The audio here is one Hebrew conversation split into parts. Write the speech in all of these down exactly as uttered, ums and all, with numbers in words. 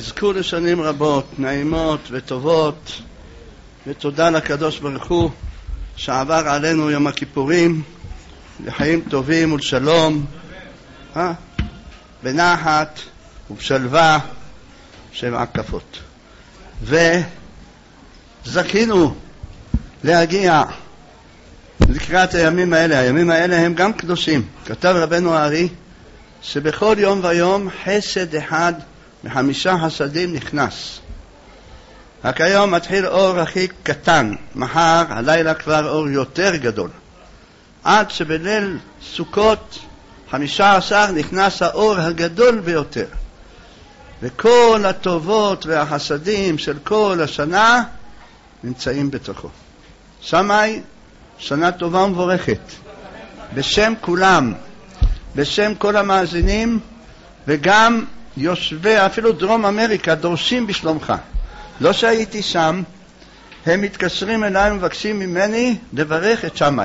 תזכו לשנים רבות, נעימות וטובות, ותודה לקדוש ברוך הוא שעבר עלינו יום הכיפורים לחיים טובים ולשלום, אה? בנחת ובשלווה שבע הקפות. וזכינו להגיע לקראת הימים האלה. הימים האלה הם גם קדושים. כתב רבנו הארי שבכל יום ויום חסד אחד מחמישה חסדים נכנס. רק היום מתחיל אור הכי קטן, מחר הלילה כבר אור יותר גדול, עד שבליל סוכות חמישה עשר נכנס האור הגדול ביותר, וכל הטובות והחסדים של כל השנה נמצאים בתוכו. שמי שנה טובה ומבורכת בשם כולם, בשם כל המאזינים, וגם יושבי אפילו דרום אמריקה דורשים בשלומך. לא שהייתי שם, הם מתקשרים אליי ומבקשים ממני לברך את שמי.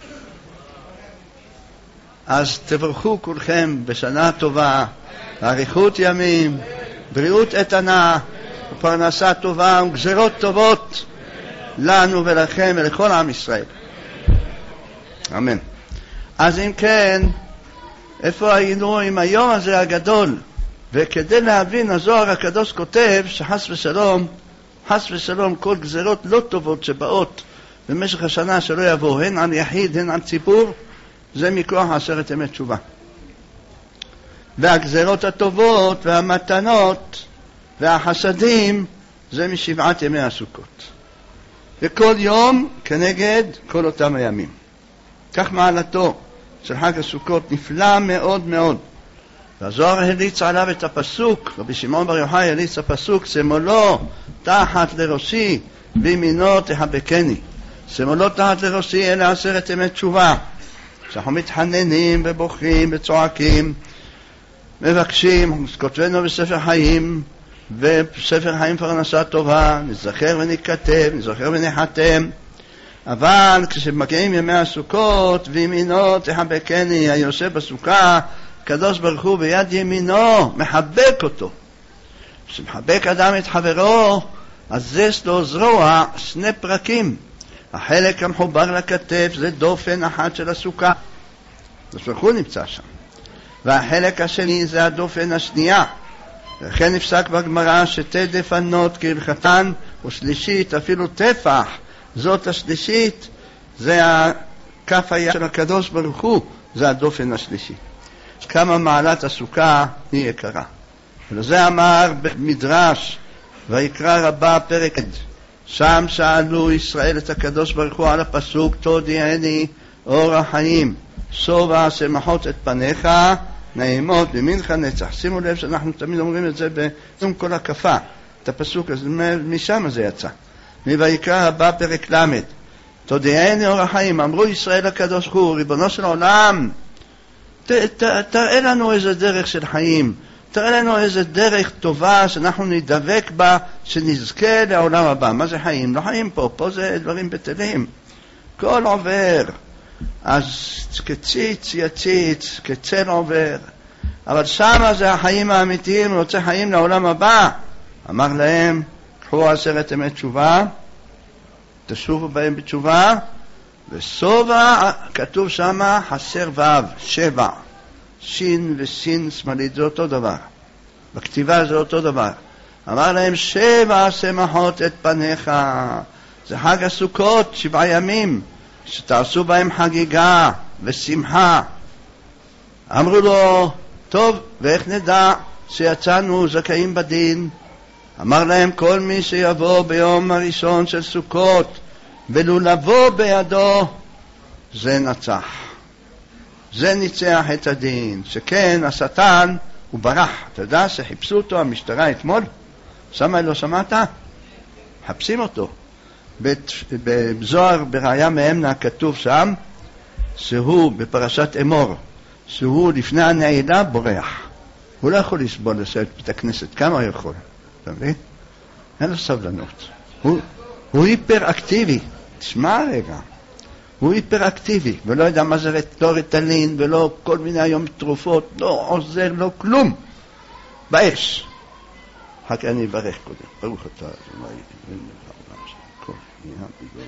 אז תברכו כולכם בשנה טובה, אריכות ימים, בריאות איתנה, פרנסה טובה וגזרות טובות לנו ולכם ולכל עם ישראל. אמן. אז אם כן, איפה היינו עם היום הזה הגדול? וכדי להבין, הזוהר הקדוש כותב שחס ושלום, חס ושלום כל גזרות לא טובות שבאות במשך השנה שלא יבוא, הן על יחיד, הן על ציבור, זה מכוח עשרת ימי תשובה. והגזרות הטובות והמתנות והחסדים זה משבעת ימי הסוכות. וכל יום כנגד כל אותם הימים. כך מעלתו של חג הסוכות נפלא מאוד מאוד. והזוהר הליץ עליו את הפסוק, רבי שמעון בר יוחאי הליץ הפסוק, שמאלו תחת לראשי וימינו תחבקני. שמאלו תחת לראשי אלה עשרת ימי תשובה. שאנחנו מתחננים ובוכים וצועקים, מבקשים, כותבנו בספר חיים, ובספר חיים פרנסה טובה, נזכר ונכתב, נזכר ונחתם. אבל כשמגיעים ימי הסוכות, וימינו תחבקני, היושב בסוכה, הקדוש ברוך הוא ביד ימינו מחבק אותו. כשמחבק אדם את חברו, אז יש לו זרוע שני פרקים. החלק המחובר לכתף זה דופן אחת של הסוכה, הקדוש ברוך הוא נמצא שם, והחלק השני זה הדופן השנייה. לכן נפסק בגמרא שתי דפנות כהלכתן, ושלישית אפילו טפח, זאת השלישית, זה הכף היד של הקדוש ברוך הוא, זה הדופן השלישי. כמה מעלת הסוכה היא יקרה. ולזה אמר במדרש ויקרא רבה פרק, שם שאלו ישראל את הקדוש ברוך הוא על הפסוק תודיעני אור החיים שובע שמחות את פניך נעימות במינך נצח. שימו לב שאנחנו תמיד אומרים את זה בזום כל הקפה, את הפסוק הזה, משם זה יצא, מויקרא רבה פרק למד, תודיעני אור החיים. אמרו ישראל הקדוש ברוך הוא, ריבונו של עולם, ת, ת, תראה לנו איזה דרך של חיים, תראה לנו איזה דרך טובה שאנחנו נדבק בה, שנזכה לעולם הבא. מה זה חיים? לא חיים פה, פה זה דברים בטלים, כל עובר, אז כציץ יציץ, כצל עובר, אבל שמה זה החיים האמיתיים, רוצה חיים לעולם הבא. אמר להם, קחו עשרת ימי תשובה, תשובו בהם בתשובה, וסובה, כתוב שמה חסר וו, שבע, שין וסין שמאלית, זה אותו דבר, בכתיבה זה אותו דבר. אמר להם שבע שמחות את פניך, זה חג הסוכות, שבעה ימים שתעשו בהם חגיגה ושמחה. אמרו לו, טוב, ואיך נדע שיצאנו זכאים בדין? אמר להם, כל מי שיבוא ביום הראשון של סוכות ולו לבוא בידו, זה נצח, זה ניצח את הדין. שכן השטן הוא ברח. אתה יודע שחיפשו אותו המשטרה אתמול? שמה לא שמעת? חפשים אותו. בזוהר בראיה מאמנה כתוב שם שהוא בפרשת אמור, שהוא לפני הנעילה בורח. הוא לא יכול לסבול לשבת בית הכנסת. כמה הוא יכול? אתה מבין? אין לו סבלנות. הוא, הוא היפר-אקטיבי. תשמע רגע, הוא היפר-אקטיבי, ולא יודע מה זה לא ריטלין, ולא כל מיני היום תרופות, לא עוזר לו כלום. באש. אחר כך אני אברך קודם. ברוך אתה, אדוני, אלוהינו מלך העולם שהכל נהיה בגדולו.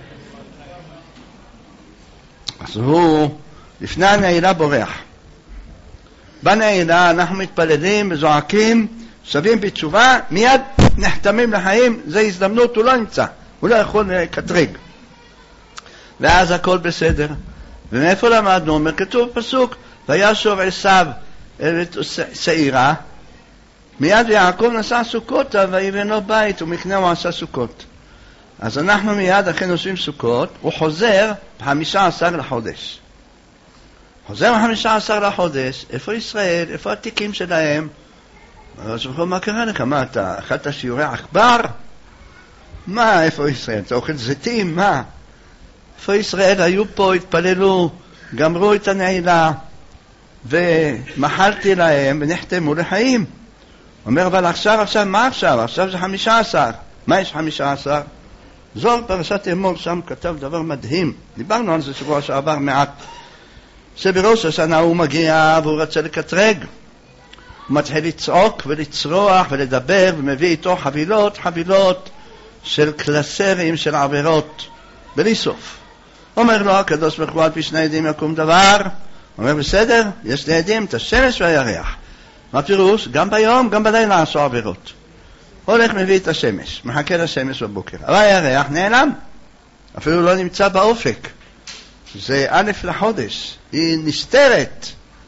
אז הוא, לפני הנעילה בורח. בנעילה אנחנו מתפללים וזועקים, שבים בתשובה, מיד נחתמים לחיים, זה הזדמנות, הוא לא נמצא, הוא לא יכול לקטרג. ואז הכל בסדר. ומאיפה למדנו? אומר, כתוב פסוק, וישוב עשיו את שעירה, מיד יעקב נסע סוכות ויבנה לו בית ומקנה הוא עשה סוכות. אז אנחנו מיד אחרי עושים סוכות, הוא חוזר בחמישה עשר לחודש. חוזר בחמישה עשר לחודש, איפה ישראל? איפה התיקים שלהם? אז הוא אומר, מה קרה לך? מה אתה? אכלת שיעורי עכבר? מה, איפה ישראל? אתה אוכל זיתים? מה? איפה ישראל? היו פה, התפללו, גמרו את הנעילה, ומחלתי להם ונחתמו לחיים. אומר, אבל עכשיו, עכשיו, מה עכשיו? עכשיו זה חמישה עשר. מה יש חמישה עשר? זוהר פרשת אמור שם כתב דבר מדהים. דיברנו על זה שבוע שעבר מעט. שבראש השנה הוא מגיע והוא רצה לקטרג. הוא מתחיל לצעוק ולצרוח ולדבר ומביא איתו חבילות, חבילות של קלסרים של עבירות. בלי סוף. אומר לו, הקדוש ברוך הוא על פי שני עדים יקום דבר. אומר, בסדר, יש לי עדים, את השמש והירח. מה פירוש? גם ביום, גם בלילה עשו עבירות. הולך מביא את השמש, מחכה לשמש בבוקר. אבל הירח נעלם, אפילו לא נמצא באופק. זה א' לחודש, היא נסתרת.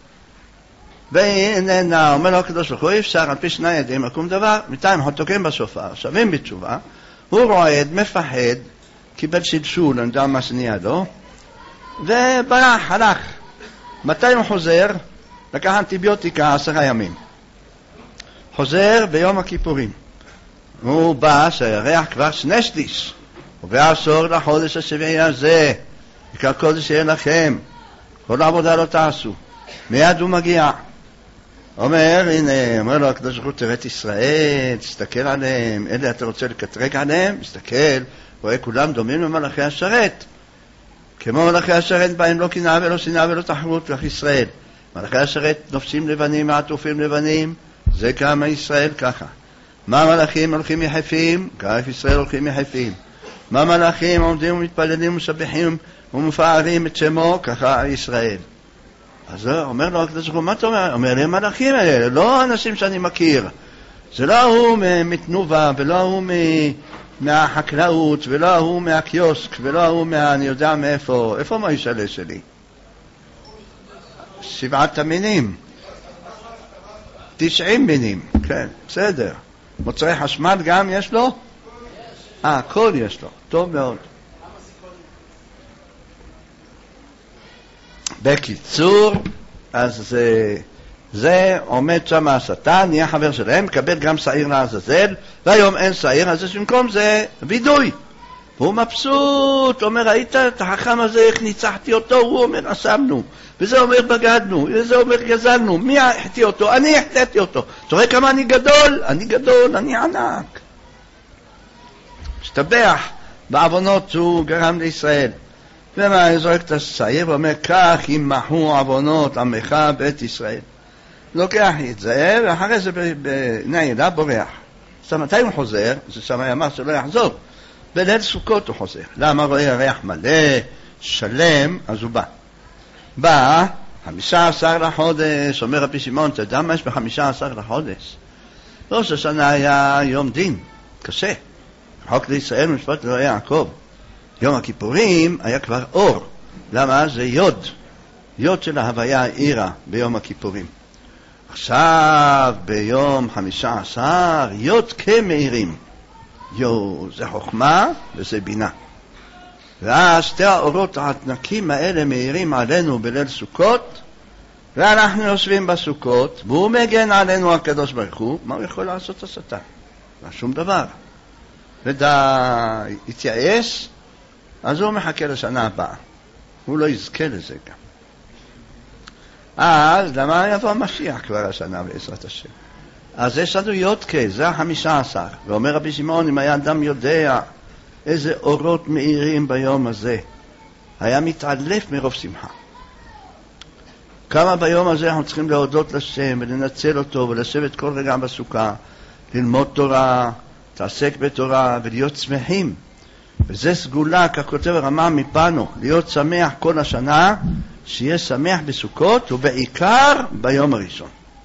והנה, אומר לו הקדוש ברוך הוא, אפשר על פי שני עדים יקום דבר, בינתיים חותקים בשופר, שווים בתשובה, הוא רועד, מפחד, קיבל שלשול, אני יודע מה שנהיה לו, וברח, הלך. מתי הוא חוזר? לקח אנטיביוטיקה עשרה ימים. חוזר ביום הכיפורים. הוא בא שהירח כבר שני שליש. ובעשור לחודש השביעי הזה, עיקר קודש יהיה לכם. כל העבודה לא תעשו. מיד הוא מגיע. אומר, הנה, אומר לו הקדוש ברוך הוא, תראה את ישראל, תסתכל עליהם. אלה אתה רוצה לקטרג עליהם? תסתכל. רואה כולם דומים למלאכי השרת. כמו מלאכי השרת בהם לא קנאה ולא שנאה ולא תחרות, כך ישראל. מלאכי השרת נופשים לבנים, מעטופים לבנים, זה כמה ישראל ככה. מה מלאכים הולכים יחפים? כך ישראל הולכים יחפים. מה מלאכים עומדים ומתפללים ומשבחים ומפארים את שמו? ככה ישראל. אז אומר לו הקדוש ברוך הוא, מה אתה אומר? אומר לי, מלאכים האלה, לא אנשים שאני מכיר. זה לא הוא מתנובה, ולא הוא מהחקלאות, ולא הוא מהקיוסק, ולא הוא מה... אני יודע מאיפה. איפה מה ישאלה שלי? שבעת המינים. תשעים מינים. כן, בסדר. מוצרי חשמל גם יש לו? אה, הכל יש לו. טוב מאוד. בקיצור, אז זה, זה עומד שם השטן, נהיה חבר שלהם, מקבל גם שעיר לעזאזל, והיום אין שעיר, אז במקום זה וידוי. והוא מבסוט, אומר, ראית את החכם הזה, איך ניצחתי אותו? הוא אומר, אסמנו. וזה אומר, בגדנו. וזה אומר, גזלנו. מי החטיא אותו? אני החטאתי אותו. אתה רואה כמה אני גדול? אני גדול, אני ענק. משתבח בעוונות שהוא גרם לישראל. ומה, זורק את השעיר ואומר, כך ימחו עוונות עמך בית ישראל. לוקח את זה, ואחרי זה בנעילה בורח. אז מתי הוא חוזר? זה שם אמר שלא יחזור. בליל סוכות הוא חוזר. למה רואה ריח מלא, שלם, אז הוא בא. בא, חמישה עשר לחודש, אומר רבי שמעון, אתה יודע מה יש בחמישה עשר לחודש? ראש השנה היה יום דין, קשה. חוק לישראל משפט לא יעקב. יום הכיפורים היה כבר אור. למה? זה יוד. יוד של ההוויה העירה ביום הכיפורים. עכשיו, ביום חמישה עשר, יוד כמאירים. יו, זה חוכמה וזה בינה. ואז שתי האורות הענקים האלה מאירים עלינו בליל סוכות, ואנחנו יושבים בסוכות, והוא מגן עלינו הקדוש ברוך הוא. מה הוא יכול לעשות השטן? לא שום דבר. ודא התייאש, אז הוא מחכה לשנה הבאה. הוא לא יזכה לזה גם. אז למה יבוא המשיח כבר השנה בעזרת השם? אז יש לנו יודקה, זה החמישה עשר. ואומר רבי שמעון, אם היה אדם יודע איזה אורות מאירים ביום הזה, היה מתעלף מרוב שמחה. כמה ביום הזה אנחנו צריכים להודות לשם ולנצל אותו ולשבת כל רגע בסוכה, ללמוד תורה, תעסק בתורה ולהיות שמחים. וזה סגולה, כך כותב הרמב"ם מפנו, להיות שמח כל השנה, שיהיה שמח בסוכות ובעיקר ביום הראשון.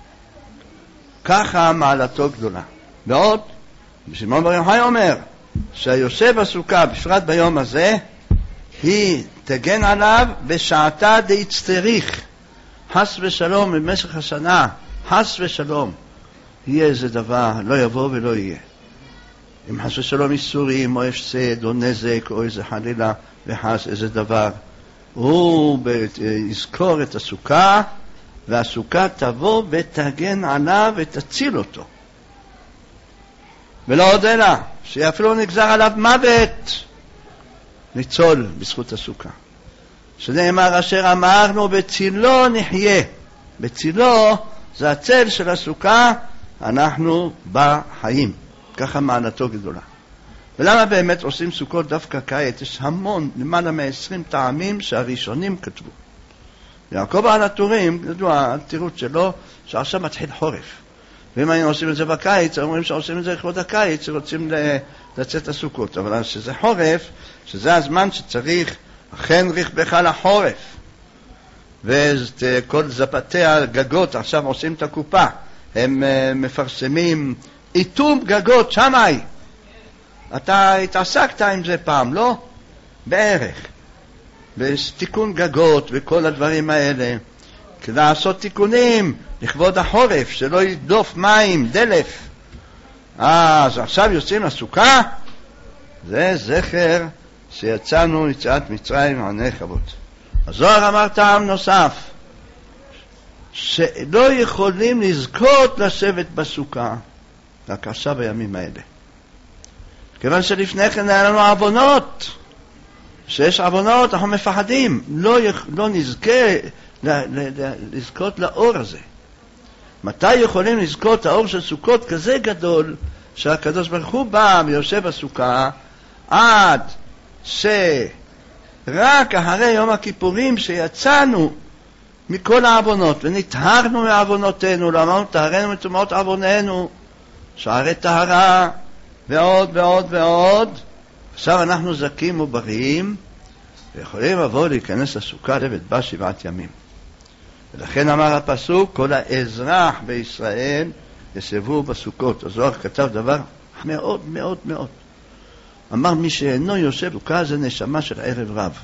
ככה מעלתו גדולה. ועוד, שמעון בר יוחאי אומר, שהיושב בסוכה, בפרט ביום הזה, היא תגן עליו בשעתה דאיצטריך. חס ושלום במשך השנה, חס ושלום, יהיה איזה דבר, לא יבוא ולא יהיה. אם חס ושלום איסורים או הפסד או נזק או איזה חלילה וחס איזה דבר, הוא יזכור את הסוכה, והסוכה תבוא ותגן עליו ותציל אותו. ולא עוד אלא, שאפילו נגזר עליו מוות, ניצול בזכות הסוכה. שנאמר אשר אמרנו בצילו נחיה. בצילו זה הצל של הסוכה, אנחנו בחיים. ככה מעלתו גדולה. ולמה באמת עושים סוכות דווקא קיץ? יש המון, למעלה מ-עשרים טעמים שהראשונים כתבו. יעקב על הטורים, ידוע, התירוץ שלו, שעכשיו מתחיל חורף. ואם היינו עושים את זה בקיץ, אומרים שעושים את זה לכבוד הקיץ, שרוצים לצאת הסוכות. אבל שזה חורף, שזה הזמן שצריך, אכן רכבך לחורף. וכל זפתי הגגות עכשיו עושים את הקופה. הם מפרסמים איתום גגות שמאי. אתה התעסקת עם זה פעם, לא? בערך. בתיקון גגות וכל הדברים האלה. כדי לעשות תיקונים לכבוד החורף, שלא ידלוף מים, דלף. אז עכשיו יוצאים לסוכה, זה זכר שיצאנו יציאת מצרים עני חבות. הזוהר אמר טעם נוסף, שלא יכולים לזכות לשבת בסוכה, רק עכשיו בימים האלה. כיוון שלפני כן היה לנו עוונות, שיש עוונות אנחנו מפחדים, לא, יכ... לא נזכה ל... ל... ל... לזכות לאור הזה. מתי יכולים לזכות האור של סוכות כזה גדול, שהקדוש ברוך הוא בא ויושב בסוכה, עד שרק אחרי יום הכיפורים שיצאנו מכל העוונות ונטהרנו מעוונותינו, לא אמרנו טהרנו מטומאות עווננו, שערי טהרה ועוד ועוד ועוד, עכשיו אנחנו זכים ובריאים ויכולים לבוא להיכנס לסוכה לבית בה שבעת ימים. ולכן אמר הפסוק, כל האזרח בישראל ישבו בסוכות. הזוהר כתב דבר מאוד מאוד מאוד. אמר מי שאינו יושב בסוכה זה נשמה של ערב רב.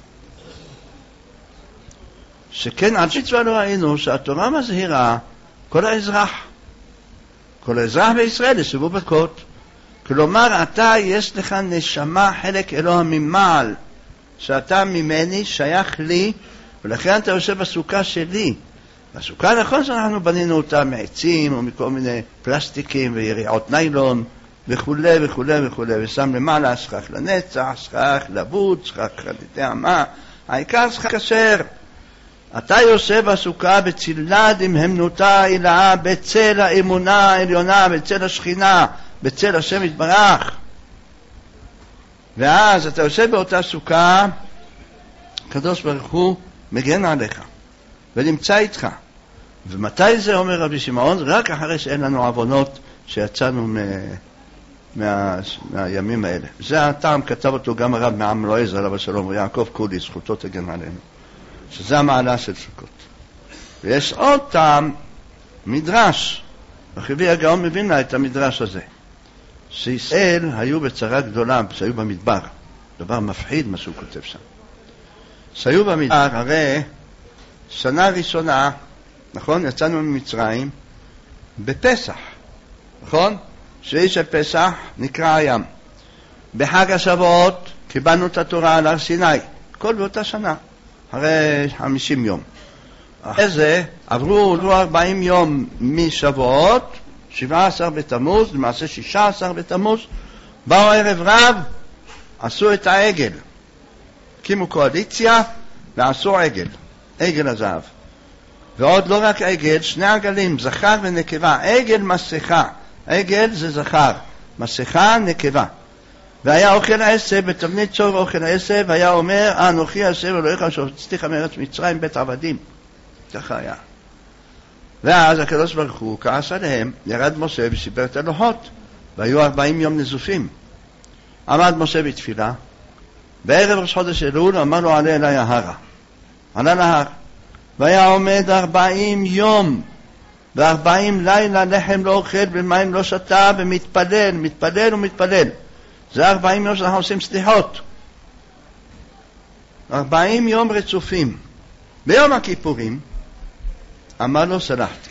שכן עד שצווה לא ראינו שהתורה מזהירה כל האזרח. כל האזרח בישראל ישבו בסוכות. כלומר, אתה יש לך נשמה חלק אלוה ממעל, שאתה ממני שייך לי, ולכן אתה יושב בסוכה שלי. בסוכה נכון שאנחנו בנינו אותה מעצים או מכל מיני פלסטיקים ויריעות ניילון וכו' וכו' וכו', ושם למעלה שכח לנצח, שכח לבוד, שכח חליטי מה, העיקר שכח כשר. אתה יושב בסוכה בצלה דמהמנותה אילאה, בצל האמונה העליונה, בצל השכינה, בצל השם יתברך. ואז אתה יושב באותה סוכה, הקדוש ברוך הוא מגן עליך ונמצא איתך. ומתי זה אומר רבי שמעון? רק אחרי שאין לנו עוונות שיצאנו מ... מה... מהימים האלה. זה הטעם, כתב אותו גם הרב מעם לועז עליו השלום ויעקב קולי, זכותו תגן עלינו, שזה המעלה של סוכות. ויש עוד טעם, מדרש, וחיבי הגאון מבין לה את המדרש הזה, שישראל היו בצרה גדולה, שהיו במדבר, דבר מפחיד מה שהוא כותב שם. שהיו במדבר, הרי שנה ראשונה, נכון? יצאנו ממצרים בפסח, נכון? שאיש הפסח נקרא הים. בחג השבועות קיבלנו את התורה על הר סיני, כל באותה שנה, הרי חמישים יום. אחרי זה עברו ארבעים יום משבועות, שבעה עשר בתמוז, למעשה שישה עשר בתמוז, באו ערב רב, עשו את העגל. הקימו קואליציה ועשו עגל, עגל הזהב. ועוד לא רק עגל, שני עגלים, זכר ונקבה, עגל מסכה. עגל זה זכר, מסכה נקבה. והיה אוכל העשב, בתבנית צור אוכל העשב, היה אומר, אנוכי השם אלוהיך שהוצאתיך מארץ מצרים בית עבדים. ככה היה. ואז הקדוש ברוך הוא כעס עליהם, ירד משה וסיפר את הלוחות. והיו ארבעים יום נזופים. עמד משה בתפילה, בערב ראש חודש אלול אמר לו עלה אליי ההרה. עלה להר, והיה עומד ארבעים יום, וארבעים לילה לחם לא אוכל ומים לא שתה, ומתפלל, מתפלל ומתפלל. זה ארבעים יום שאנחנו עושים סליחות. ארבעים יום רצופים. ביום הכיפורים אמר לו סלחתי.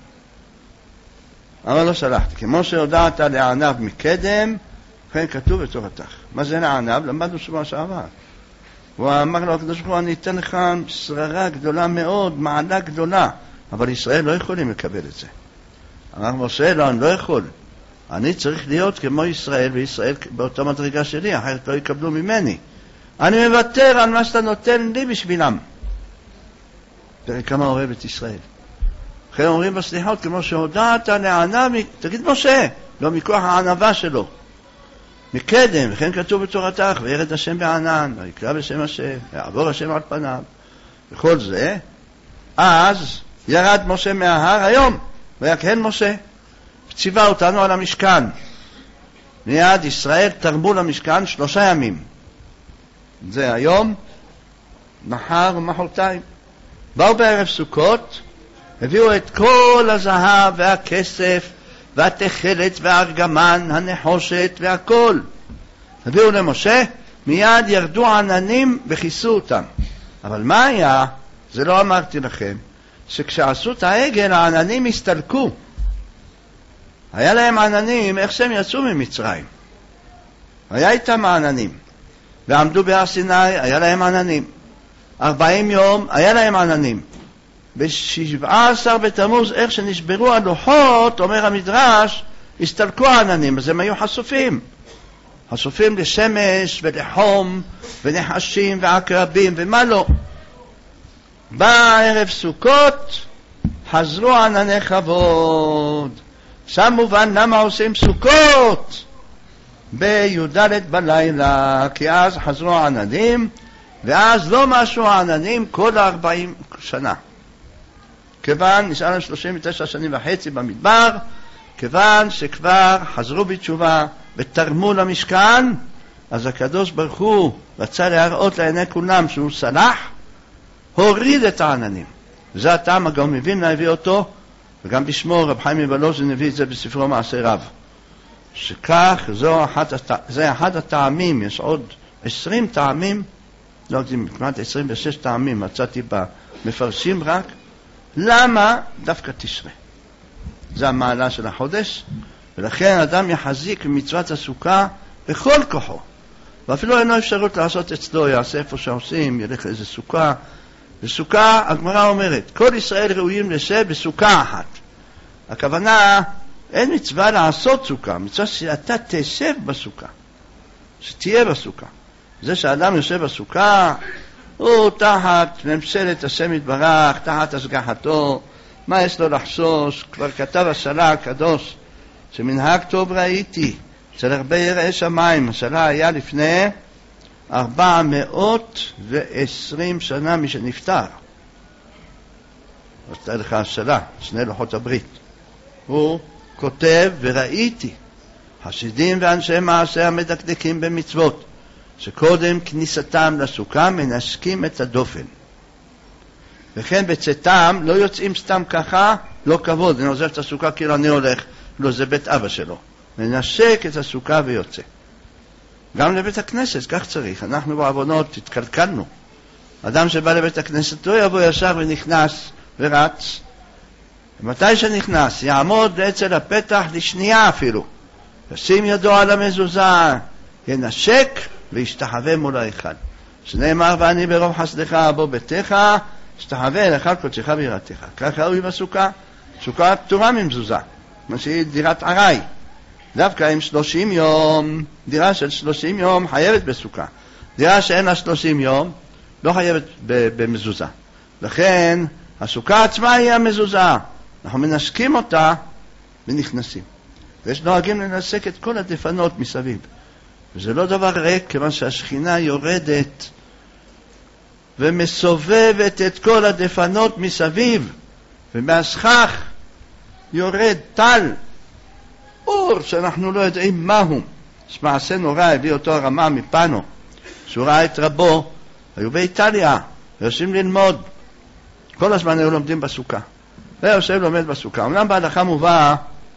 אמר לו סלחתי. כמו שהודעת לענב מקדם, כן כתוב בתורתך. מה זה לענב? למדנו שבוע שעבר. הוא אמר לו, הקדוש ברוך הוא, אני אתן לך שררה גדולה מאוד, מעלה גדולה, אבל ישראל לא יכולים לקבל את זה. אמר משה, לא, אני לא יכול. אני צריך להיות כמו ישראל, וישראל באותה מדרגה שלי, אחרת לא יקבלו ממני. אני מוותר על מה שאתה נותן לי בשבילם. תראה כמה אוהב את ישראל. לכן אומרים בסליחות, כמו שהודעת לענב, תגיד משה, לא מכוח הענבה שלו. מקדם, וכן כתוב בתורתך, וירד השם בענן, ויקרא בשם השם, ויעבור השם על פניו. וכל זה, אז ירד משה מההר היום, ויקהן משה, וציווה אותנו על המשכן. מיד ישראל תרמו למשכן שלושה ימים. זה היום, מחר ומחרתיים. באו בערב סוכות, הביאו את כל הזהב והכסף, והתכלת והארגמן, הנחושת והכל. הביאו למשה, מיד ירדו עננים וכיסו אותם. אבל מה היה? זה לא אמרתי לכם, שכשעשו את העגל העננים הסתלקו. היה להם עננים איך שהם יצאו ממצרים. היה איתם העננים. ועמדו בהר סיני, היה להם עננים. ארבעים יום, היה להם עננים. בשבעה עשר בתמוז, איך שנשברו הלוחות, אומר המדרש, הסתלקו העננים, אז הם היו חשופים. חשופים לשמש ולחום ונחשים ועקרבים ומה לא. בערב סוכות חזרו ענני כבוד. שם מובן למה עושים סוכות בי"ד בלילה, כי אז חזרו העננים, ואז לא משהו העננים כל ארבעים שנה. כיוון, נשאר להם שלושים ותשע שנים וחצי במדבר, כיוון שכבר חזרו בתשובה ותרמו למשכן, אז הקדוש ברוך הוא רצה להראות לעיני כולם שהוא סלח, הוריד את העננים. זה הטעם הגאון מווילנה הביא אותו, וגם בשמו רב חיים מוולוז'ין הביא את זה בספרו מעשה רב. שכך, זו אחת, זה אחד הטעמים, יש עוד עשרים טעמים, לא יודעים, כמעט עשרים ושש טעמים, מצאתי במפרשים רק, למה דווקא תשרה? זה המעלה של החודש, ולכן אדם יחזיק במצוות הסוכה בכל כוחו. ואפילו אין לו אפשרות לעשות אצלו, יעשה איפה שעושים, ילך לאיזה סוכה. בסוכה, הגמרא אומרת, כל ישראל ראויים לשב בסוכה אחת. הכוונה, אין מצווה לעשות סוכה, מצווה שאתה תשב בסוכה, שתהיה בסוכה. זה שאדם יושב בסוכה, הוא תחת ממשלת השם יתברך, תחת השגחתו, מה יש לו לחשוש? כבר כתב השלה הקדוש, שמנהג טוב ראיתי, אצל הרבה יראי שמיים. השלה היה לפני ארבע מאות ועשרים שנה מי שנפטר. עשתה לך השלה, שני לוחות הברית. הוא כותב וראיתי, חסידים ואנשי מעשה המדקדקים במצוות, שקודם כניסתם לסוכה מנשקים את הדופן. וכן בצאתם לא יוצאים סתם ככה, לא כבוד, אני עוזב את הסוכה כאילו אני הולך, לא, זה בית אבא שלו. מנשק את הסוכה ויוצא. גם לבית הכנסת, כך צריך. אנחנו בעוונות התקלקלנו. אדם שבא לבית הכנסת לא יבוא ישר ונכנס ורץ. ומתי שנכנס, יעמוד אצל הפתח לשנייה אפילו. ישים ידו על המזוזה, ינשק וישתחווה מול ההיכל. שנאמר, ואני ברוב חסדך אבוא ביתך, שתחווה אליך קודשך ויראתך. ככה הוא עם הסוכה. סוכה פטורה ממזוזה, מה שהיא דירת ערי. דווקא עם שלושים יום, דירה של שלושים יום חייבת בסוכה. דירה שאין לה שלושים יום, לא חייבת במזוזה. לכן, הסוכה עצמה היא המזוזה. אנחנו מנשקים אותה ונכנסים. ויש נוהגים לנסק את כל הדפנות מסביב. וזה לא דבר ריק, כיוון שהשכינה יורדת ומסובבת את כל הדפנות מסביב, ומהסכך יורד טל, אור שאנחנו לא יודעים מהו. מעשה נורא הביא אותו הרמה מפנו, שהוא ראה את רבו, היו באיטליה, יושבים ללמוד, כל הזמן היו לומדים בסוכה, ויושב לומד בסוכה. אומנם בהלכה מובא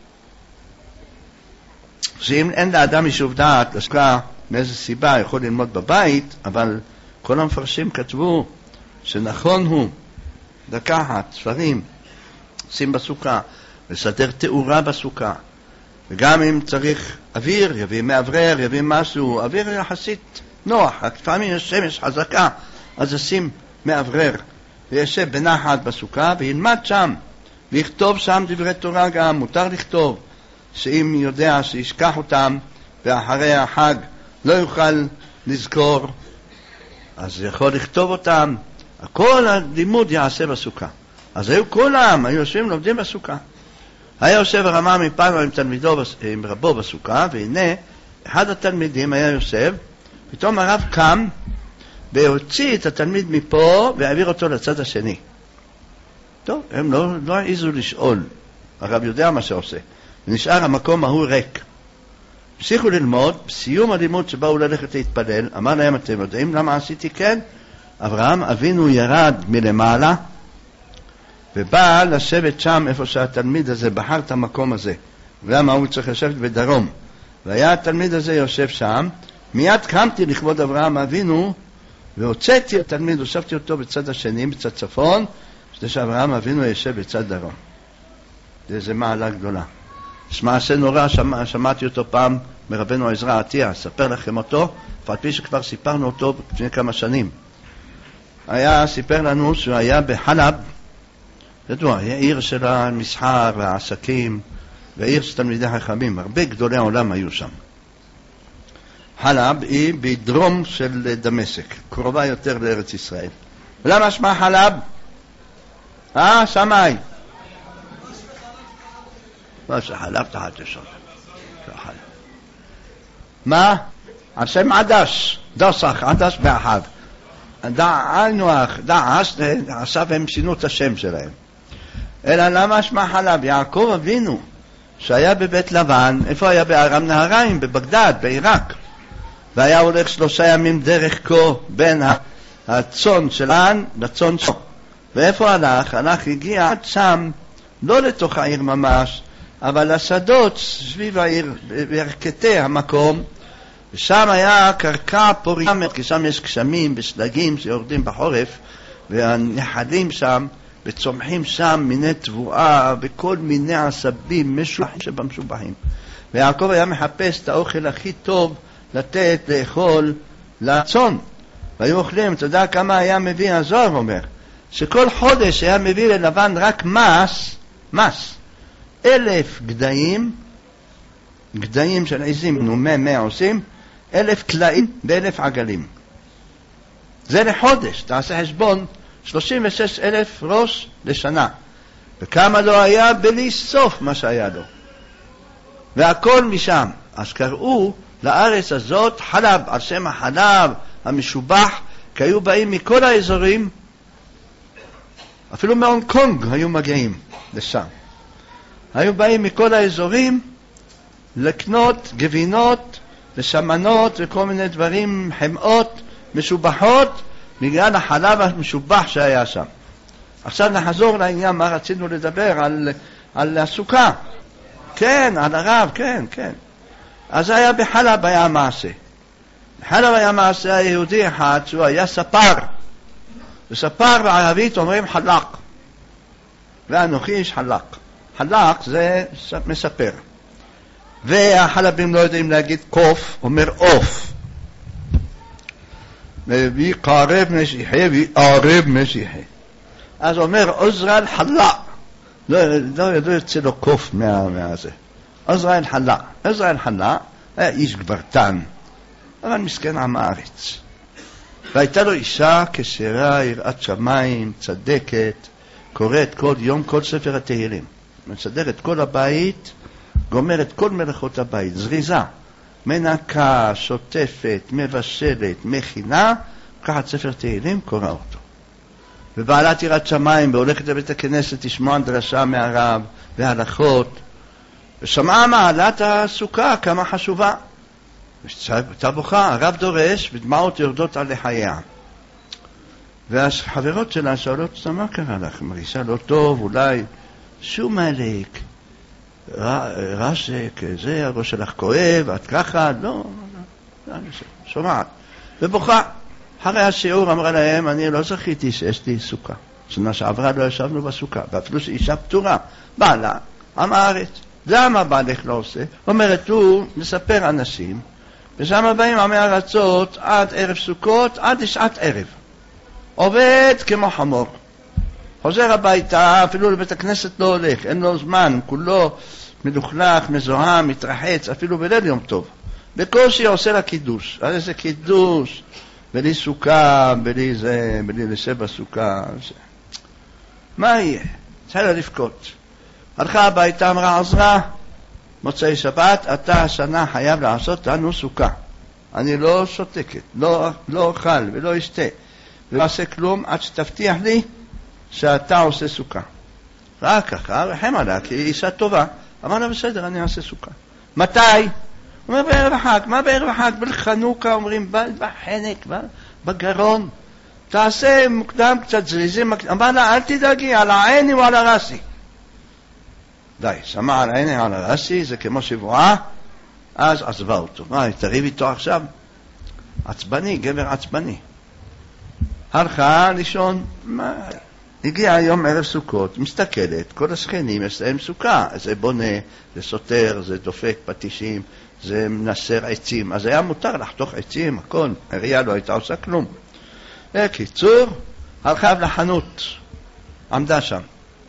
שאם אין לאדם יישוב דעת לסוכה מאיזה סיבה יכול ללמוד בבית, אבל כל המפרשים כתבו שנכון הוא לקחת ספרים, שים בסוכה, לסדר תאורה בסוכה, וגם אם צריך אוויר, יביא מאוורר, יביא משהו, אוויר יחסית נוח, לפעמים יש שמש חזקה, אז ישים מאוורר, וישב בנחת בסוכה, וילמד שם, ויכתוב שם דברי תורה גם, מותר לכתוב, שאם יודע שישכח אותם, ואחרי החג לא יוכל לזכור, אז יכול לכתוב אותם, כל הלימוד יעשה בסוכה. אז היו כל העם, היו יושבים לומדים בסוכה. היה יושב הרמה מפנו עם תלמידו, עם רבו בסוכה, והנה אחד התלמידים היה יושב, פתאום הרב קם והוציא את התלמיד מפה והעביר אותו לצד השני. טוב, הם לא, לא העיזו לשאול, הרב יודע מה שעושה, ונשאר המקום ההוא ריק. המשיכו ללמוד, בסיום הלימוד שבאו ללכת להתפלל, אמר להם, אתם יודעים למה עשיתי כן? אברהם אבינו ירד מלמעלה ובא לשבת שם איפה שהתלמיד הזה בחר את המקום הזה, ולמה הוא צריך לשבת בדרום, והיה התלמיד הזה יושב שם. מיד קמתי לכבוד אברהם אבינו והוצאתי את התלמיד, הושבתי אותו בצד השני, בצד צפון, כדי שאברהם אבינו ישב בצד דרום. זה מעלה גדולה. יש מעשה נורא, שמע, שמעתי אותו פעם מרבנו עזרא עטיה, אספר לכם אותו, ועל פי שכבר סיפרנו אותו לפני כמה שנים. היה, סיפר לנו שהוא היה בחלב, ידוע, היה עיר של המסחר והעסקים, ועיר של תלמידי חכמים, הרבה גדולי העולם היו שם. חלב היא בדרום של דמשק, קרובה יותר לארץ ישראל. ולמה שמה חלב? אה, שמאי. מה שחלב תחת ישון. מה? השם עדש, דסח, עדש באחד. דענוח, דעש, עכשיו הם שינו את השם שלהם. אלא למה שמה חלב? יעקב אבינו, שהיה בבית לבן, איפה היה? בארם נהריים, בבגדד, בעיראק. והיה הולך שלושה ימים דרך כה בין הצון שלן לצון שלו. ואיפה הלך? הלך, הגיע עד שם, לא לתוך העיר ממש, אבל לשדות סביב העיר, בירכתי המקום, ושם היה קרקע פוריה, כי שם יש גשמים ושלגים שיורדים בחורף, והנחלים שם, וצומחים שם מיני תבואה וכל מיני עשבים משובחים שבמשובחים. ויעקב היה מחפש את האוכל הכי טוב לתת לאכול לצאן, והיו אוכלים. אתה יודע כמה היה מביא? הזוהר אומר שכל חודש היה מביא ללבן רק מס, מס אלף גדיים, גדיים של עזים, נו מה מה עושים, אלף תלאים באלף עגלים. זה לחודש, תעשה חשבון, שלושים ושש אלף ראש לשנה. וכמה לא היה בלי סוף מה שהיה לו, והכל משם. אז קראו לארץ הזאת חלב, על שם החלב המשובח, כי היו באים מכל האזורים, אפילו מהונג קונג היו מגיעים לשם. היו באים מכל האזורים לקנות גבינות ושמנות וכל מיני דברים, חמאות משובחות, בגלל החלב המשובח שהיה שם. עכשיו נחזור לעניין, מה רצינו לדבר? על, על הסוכה. כן, על הרב, כן, כן. אז היה בחלב היה מעשה. בחלב היה מעשה היהודי אחד, שהוא היה ספר. וספר בערבית אומרים חלק. ואנוכי איש חלק. חלק זה מספר. והחלבים לא יודעים להגיד קוף, אומר אוף. והיא קרב משיחי, והיא ערב משיחי. אז אומר עזרא חלק. לא, לא, לא יוצא לו קוף מה, מהזה. עזרא חלק. עזרא חלק היה איש גברתן, אבל מסכן עם הארץ. והייתה לו אישה כשרה, יראת שמיים, צדקת, קוראת כל יום כל ספר התהילים. מסדרת כל הבית, גומרת כל מלאכות הבית, זריזה, מנקה, שוטפת, מבשלת, מכינה, לקחת ספר תהילים, קורא אותו. ובעלת יראת שמיים, והולכת לבית הכנסת לשמוע דרשה מהרב והלכות, ושמעה מעלת הסוכה כמה חשובה. אתה בוכה, הרב דורש ודמעות יורדות על לחייה. והחברות שלה שואלות אותה, מה קרה לך? מרגישה לא טוב, אולי שום מלך, רשק, זה, הראש שלך כואב, את ככה, לא, לא, לא, שומעת. ובוכה. אחרי השיעור אמרה להם, אני לא זכיתי שיש לי סוכה. שנה שעברה לא ישבנו בסוכה, ואפילו שאישה פטורה, בעלה, עם הארץ. למה בעלך לא עושה? אומרת, הוא מספר אנשים, ושם באים עמי ארצות עד ערב סוכות, עד שעת ערב. עובד כמו חמור. חוזר הביתה, אפילו לבית הכנסת לא הולך, אין לו זמן, כולו מלוכלך, מזוהם, מתרחץ, אפילו בליל יום טוב. בקושי עושה לה קידוש. הרי זה קידוש, בלי סוכה, בלי זה, בלי לשב בסוכה. זה. מה יהיה? התחילה לבכות. הלכה הביתה, אמרה עזרה, מוצאי שבת, אתה השנה חייב לעשות לנו סוכה. אני לא שותקת, לא, לא אוכל ולא אשתה, ולא אעשה כלום עד שתבטיח לי שאתה עושה סוכה. רק ככה, רחם עליה, כי היא אישה טובה. אמר לה, בסדר, אני אעשה סוכה. מתי? הוא אומר, בערב החג. מה בערב החג? בחנוכה אומרים, בחנק, בגרון. תעשה מוקדם קצת זריזים. אמר לה, אל תדאגי, על העיני ועל הרסי. די, שמע על העיני ועל הרסי, זה כמו שבועה, אז עזבה אותו. מה, תריב איתו עכשיו? עצבני, גבר עצבני. הלכה לישון, מה... הגיע היום ערב סוכות, מסתכלת, כל השכנים יש להם סוכה, זה בונה, זה סותר, זה דופק פטישים, זה מנסר עצים, אז היה מותר לחתוך עצים, הכל, העירייה לא הייתה עושה כלום. בקיצור, הלכה לחנות, עמדה שם,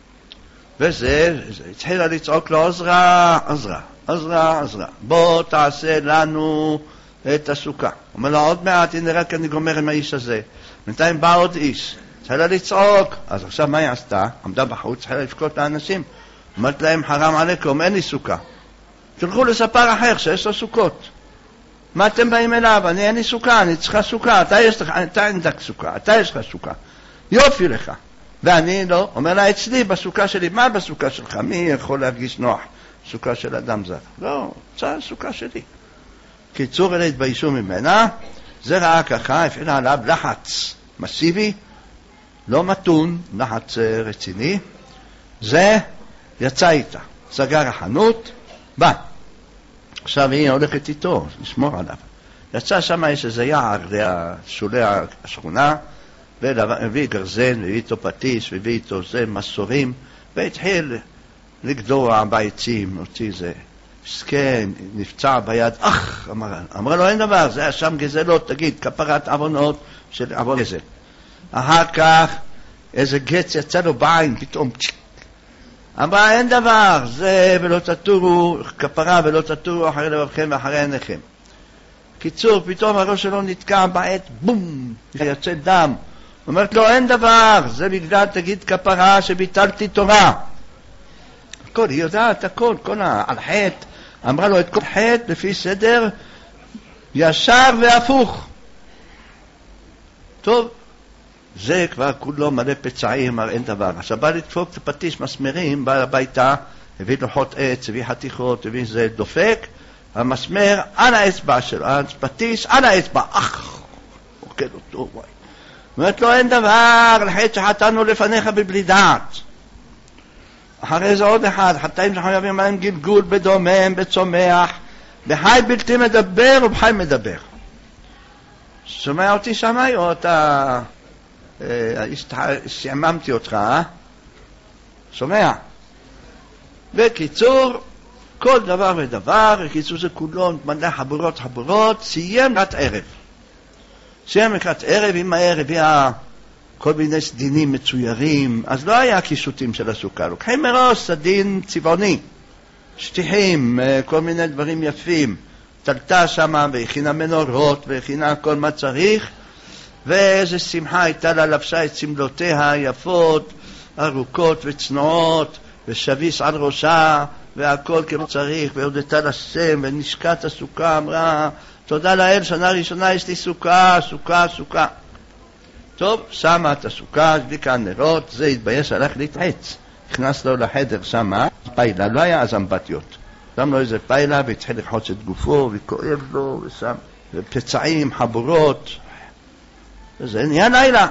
וזה, זה, התחילה לצעוק לו, עזרה, עזרה, עזרה, עזרה, בוא תעשה לנו את הסוכה. אומר לו, עוד מעט, הנה רק אני גומר עם האיש הזה. בינתיים בא עוד איש, התחילה לצעוק, אז עכשיו מה היא עשתה? עמדה בחוץ, התחילה לבכות לאנשים, אמרת להם חרם עליכם, אין לי סוכה. תלכו לספר אחר שיש לו סוכות. מה אתם באים אליו? אני אין לי סוכה, אני צריכה סוכה, אתה יש לך, אתה אין דק סוכה, אתה יש לך סוכה. יופי לך. ואני לא, אומר לה, אצלי בסוכה שלי, מה בסוכה שלך? מי יכול להרגיש נוח? סוכה של אדם זר. לא, זה סוכה שלי. קיצור, אלה התביישו ממנה, זה ראה ככה, הפעילה עליו לחץ מסיבי, לא מתון, לחץ רציני, זה יצא איתה, סגר החנות, בא. עכשיו היא הולכת איתו, לשמור עליו. יצא שם יש איזה יער לשולי השכונה, והביא גרזן, והביא איתו פטיש, והביא איתו זה מסורים, והתחיל לגדוע בעצים, אותי זה סכן, נפצע ביד, אך, אמר, אמר לו, אין דבר, זה היה שם גזלות, תגיד, כפרת עוונות של עוון גזל. אחר כך, איזה גץ יצא לו בעין, פתאום, אמרה, אין דבר, זה ולא תטורו, כפרה ולא תטורו אחרי לבבכם ואחרי עיניכם. קיצור, פתאום הראש שלו נתקע בעט, בום, יוצא דם. אומרת לו, אין דבר, זה בגלל, תגיד, כפרה שביטלתי תורה. הכל, היא יודעת, הכל, כל על חטא. אמרה לו את כל חטא לפי סדר, ישר והפוך. טוב, זה כבר כולו מלא פצעים, אמר אין דבר. עכשיו בא לדפוק את הפטיש מסמרים, בא הביתה, הביא לוחות עץ, הביא חתיכות, הביא זה דופק, המסמר על האצבע שלו, הפטיש על האצבע, אך, אוכל אותו, וואי. אומרת לו, אין דבר, לחטא שחטאנו לפניך בבלי דעת. אחרי זה עוד אחד, חטאים שחייבים עליהם גלגול בדומם, בצומח, בחי בלתי מדבר ובחי מדבר. שומע אותי שמי או אתה... שעממתי אותך, אה? שומע? בקיצור, כל דבר ודבר, בקיצור זה כולו מלא חבורות חבורות, סיים לקראת ערב. סיים לקראת ערב, עם הערב היה כל מיני סדינים מצוירים, אז לא היה קישוטים של הסוכה, לוקחים מראש סדין צבעוני, שטיחים, כל מיני דברים יפים, תלתה שמה והכינה מנורות והכינה כל מה צריך, ואיזה שמחה הייתה לה, לבשה את סמלותיה היפות, ארוכות וצנועות, ושביס על ראשה, והכל כמו צריך, והודתה לסם, ונשקעת הסוכה, אמרה, תודה לאל, שנה ראשונה יש לי סוכה, סוכה, סוכה. טוב, שמה את הסוכה, הדליקה נרות, זה התבייש, הלך להתעץ. נכנס לו לחדר שמה, פעילה, לא היה אז אמבטיות. שם לו איזה פיילה והתחיל לחוץ את גופו וכואב לו ושם פצעים, חבורות, וזה נהיה לילה.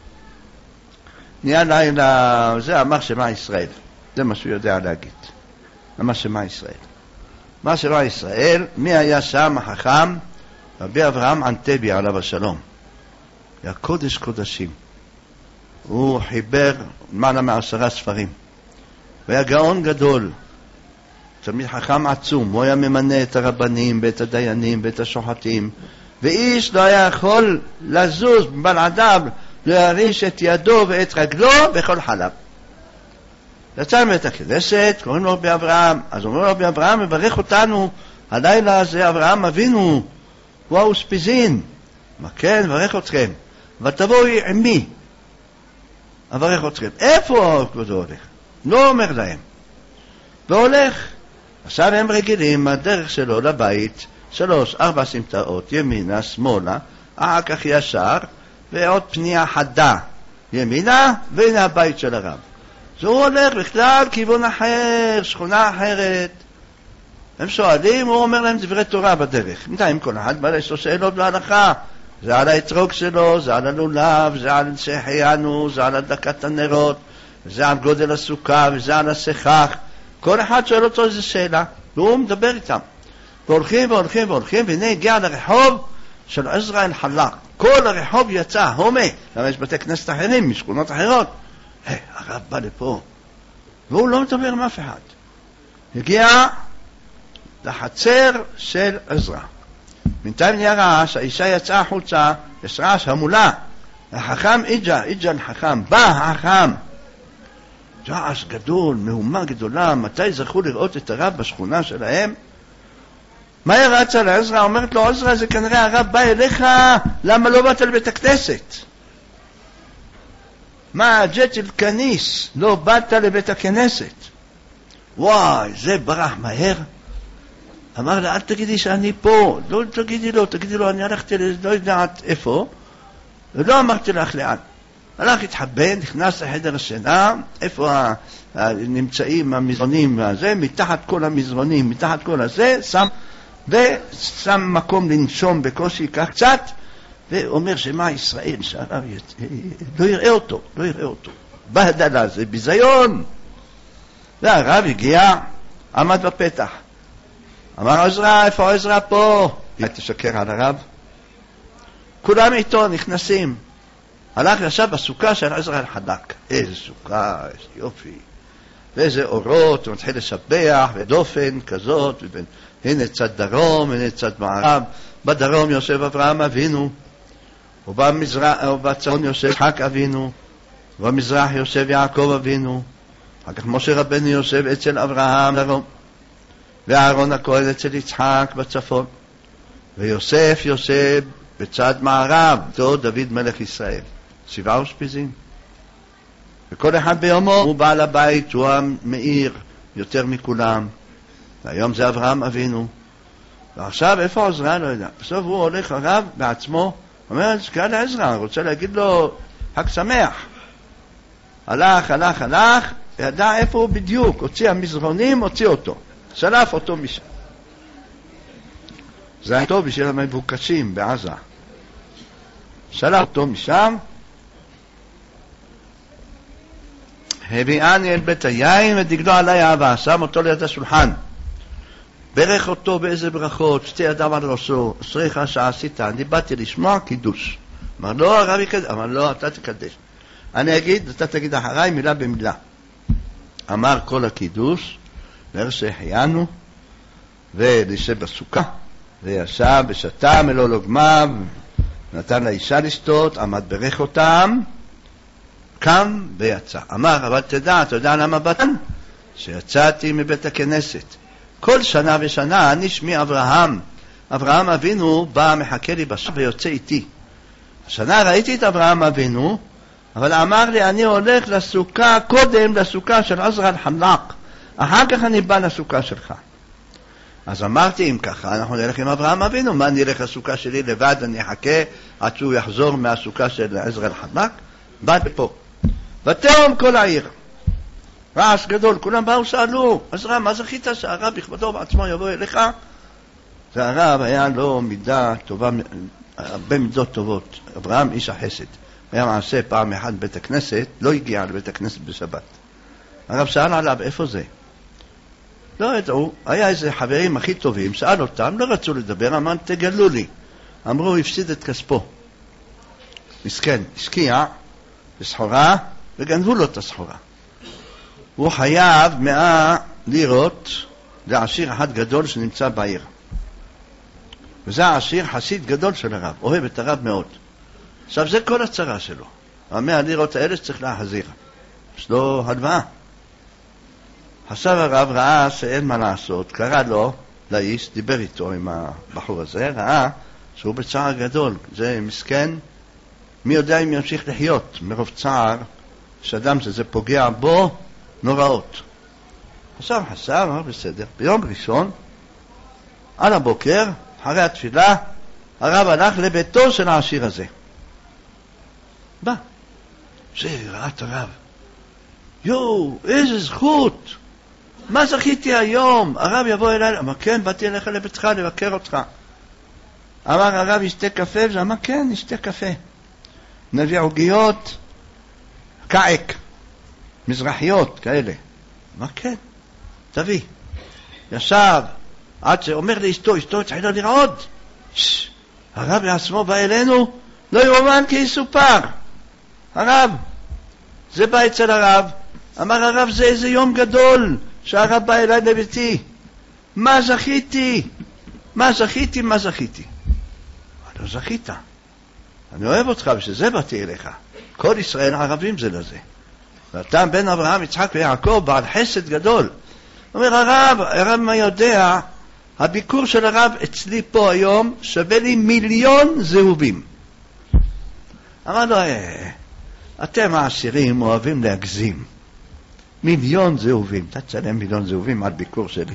נהיה לילה, זה אמר שמע ישראל. זה מה שהוא יודע להגיד. אמר שמע ישראל. אמר שמע ישראל, מי היה שם החכם? רבי אברהם אנטבי עליו השלום. היה קודש קודשים. הוא חיבר מעלה מעשרה ספרים. והיה גאון גדול. תלמיד חכם עצום. הוא היה ממנה את הרבנים ואת הדיינים ואת השוחטים. ואיש לא היה יכול לזוז בלעדיו, להריש את ידו ואת רגלו בכל חלב. יצא מבית הכנסת, קוראים לו רבי אברהם. אז אומר לו רבי אברהם, מברך אותנו, הלילה הזה אברהם אבינו, הוא האוספיזין. מה כן, מברך אתכם. ותבואו עמי, אברך אתכם. איפה כבודו הולך? לא אומר להם. והולך. עכשיו הם רגילים, הדרך שלו לבית, שלוש, ארבע סמטאות, ימינה, שמאלה, אחר כך ישר, ועוד פנייה חדה, ימינה, והנה הבית של הרב. אז הוא הולך בכלל כיוון אחר, שכונה אחרת. הם שואלים, הוא אומר להם דברי תורה בדרך. מתי עם כל אחד בא יש לו שאלות בהלכה? זה על האתרוג שלו, זה על הלולב, זה על שהחיינו, זה על הדלקת הנרות, זה על גודל הסוכה, וזה על הסכך. כל אחד שואל אותו איזו שאלה, והוא מדבר איתם. והולכים והולכים והולכים, והנה הגיע לרחוב של עזרא אל-חלאק. כל הרחוב יצא, הומה, למה יש בתי כנסת אחרים, משכונות אחרות. היי, hey, הרב בא לפה, והוא לא מדבר עם אף אחד. הגיע לחצר של עזרא. בינתיים נהיה רעש, האישה יצאה החוצה, יש רעש המולה. החכם איג'ה, איג'ה לחכם, בא החכם. רעש גדול, מהומה גדולה, מתי זכו לראות את הרב בשכונה שלהם? מה רצה לעזרא? אומרת לו, עזרא, זה כנראה הרב בא אליך, למה לא באת לבית הכנסת? מה, ג'ת אל כניס, לא באת לבית הכנסת? וואי, זה ברח מהר. אמר לה, אל תגידי שאני פה, לא תגידי לו, תגידי לו, אני הלכתי לא יודעת איפה, ולא אמרתי לך לאן. הלך התחבן, נכנס לחדר השינה, איפה נמצאים המזרונים והזה, מתחת כל המזרונים, מתחת כל הזה, שם, ושם מקום לנשום בקושי, ייקח קצת, ואומר שמה ישראל, שהרב לא יראה אותו, לא יראה אותו. בהדלה, זה ביזיון. והרב הגיע, עמד בפתח. אמר עזרא, איפה עזרא פה? תשקר על הרב. כולם איתו נכנסים. הלך ישב בסוכה של עזרא אל-חלאק. איזה סוכה, איזה יופי. ואיזה אורות, הוא מתחיל לשבח, ודופן כזאת, ובין, הנה צד דרום, הנה צד מערב. בדרום יושב אברהם אבינו, ובצפון יושב יצחק אבינו, ובמזרח יושב יעקב אבינו. אחר כך משה רבנו יושב אצל אברהם דרום, ואהרון הכהן אצל יצחק בצפון, ויוסף יושב בצד מערב, אותו דוד מלך ישראל. שבעה אושפיזין. וכל אחד ביומו הוא בעל הבית, הוא המאיר יותר מכולם. והיום זה אברהם אבינו. ועכשיו איפה עזרא? לא יודע. בסוף הוא הולך הרב בעצמו, אומר, קרא לעזרא, רוצה להגיד לו חג שמח. הלך, הלך, הלך, ידע איפה הוא בדיוק, הוציא המזרונים, הוציא אותו. שלף אותו משם. זה היה טוב בשביל המבוקשים בעזה. שלף אותו משם, הביאני אל בית היין ודגלו עלי אהבה, שם אותו ליד השולחן. ברך אותו באיזה ברכות, שתי ידיו על ראשו, אשריך שעשית, אני באתי לשמוע קידוש. אמר לא, הרב יקדש, אמר לא, אתה תקדש. אני אגיד, אתה תגיד אחריי מילה במילה. אמר כל הקידוש, ואר שהחיינו, ולישב בסוכה, וישב ושתה מלוא לוגמיו, נתן לאישה לשתות, עמד ברך אותם, קם ויצא. אמר, אבל תדע, אתה יודע למה באתן? שיצאתי מבית הכנסת. כל שנה ושנה אני שמי אברהם. אברהם אבינו בא מחכה לי בשעה ויוצא איתי. השנה ראיתי את אברהם אבינו, אבל אמר לי, אני הולך לסוכה, קודם לסוכה של עזרא אל-חלאק. אחר כך אני בא לסוכה שלך. אז אמרתי, אם ככה, אנחנו נלך עם אברהם אבינו, מה נלך לסוכה שלי לבד, אני אחכה עד שהוא יחזור מהסוכה של עזרא אל-חלאק? בא פה. ותהום כל העיר. רעש גדול, כולם באו שאלו, אז רב, מה זכית שהרב בכבודו בעצמו יבוא אליך? והרב היה לו מידה טובה, הרבה מידות טובות. אברהם איש החסד. היה מעשה פעם אחת בית הכנסת, לא הגיע לבית הכנסת בשבת. הרב שאל עליו, איפה זה? לא ידעו, היה איזה חברים הכי טובים, שאל אותם, לא רצו לדבר, אמר, תגלו לי. אמרו, הוא הפסיד את כספו. מסכן, השקיע בסחורה, וגנבו לו את הסחורה. הוא חייב מאה לירות לעשיר אחד גדול שנמצא בעיר. וזה העשיר חסיד גדול של הרב, אוהב את הרב מאוד. עכשיו זה כל הצרה שלו. המאה לירות האלה שצריך להחזיר. יש לו הלוואה. עכשיו הרב ראה שאין מה לעשות, קרא לו לאיש, דיבר איתו עם הבחור הזה, ראה שהוא בצער גדול. זה מסכן, מי יודע אם ימשיך לחיות מרוב צער, שאדם שזה פוגע בו נוראות. עכשיו חשב, אמר בסדר, ביום ראשון, על הבוקר, אחרי התפילה, הרב הלך לביתו של העשיר הזה. בא. זה ראה את הרב. יו, איזה זכות. מה זכיתי היום? הרב יבוא אליי. אמר, כן, באתי אליך לביתך לבקר אותך. אמר, הרב ישתה קפה? ואמר, כן, ישתה קפה. נביא עוגיות, קעק, מזרחיות כאלה. אמר, כן, תביא. ישב, עד שאומר לאשתו, אשתו התחילה לרעוד. שש, הרב בעצמו בא אלינו, לא יאומן כי יסופר. הרב, זה בא אצל הרב. אמר הרב, זה איזה יום גדול שהרב בא אליי לביתי. מה זכיתי? מה זכיתי? מה זכיתי? לא זכית. אני אוהב אותך ושזה באתי אליך. כל ישראל ערבים זה לזה. ואתה בן אברהם, יצחק ויעקב, בעל חסד גדול. אומר הרב, הרב מה יודע, הביקור של הרב אצלי פה היום שווה לי מיליון זהובים. אמר לו, אה, אתם העשירים אוהבים להגזים. מיליון זהובים, אתה תשלם מיליון זהובים על ביקור שלי.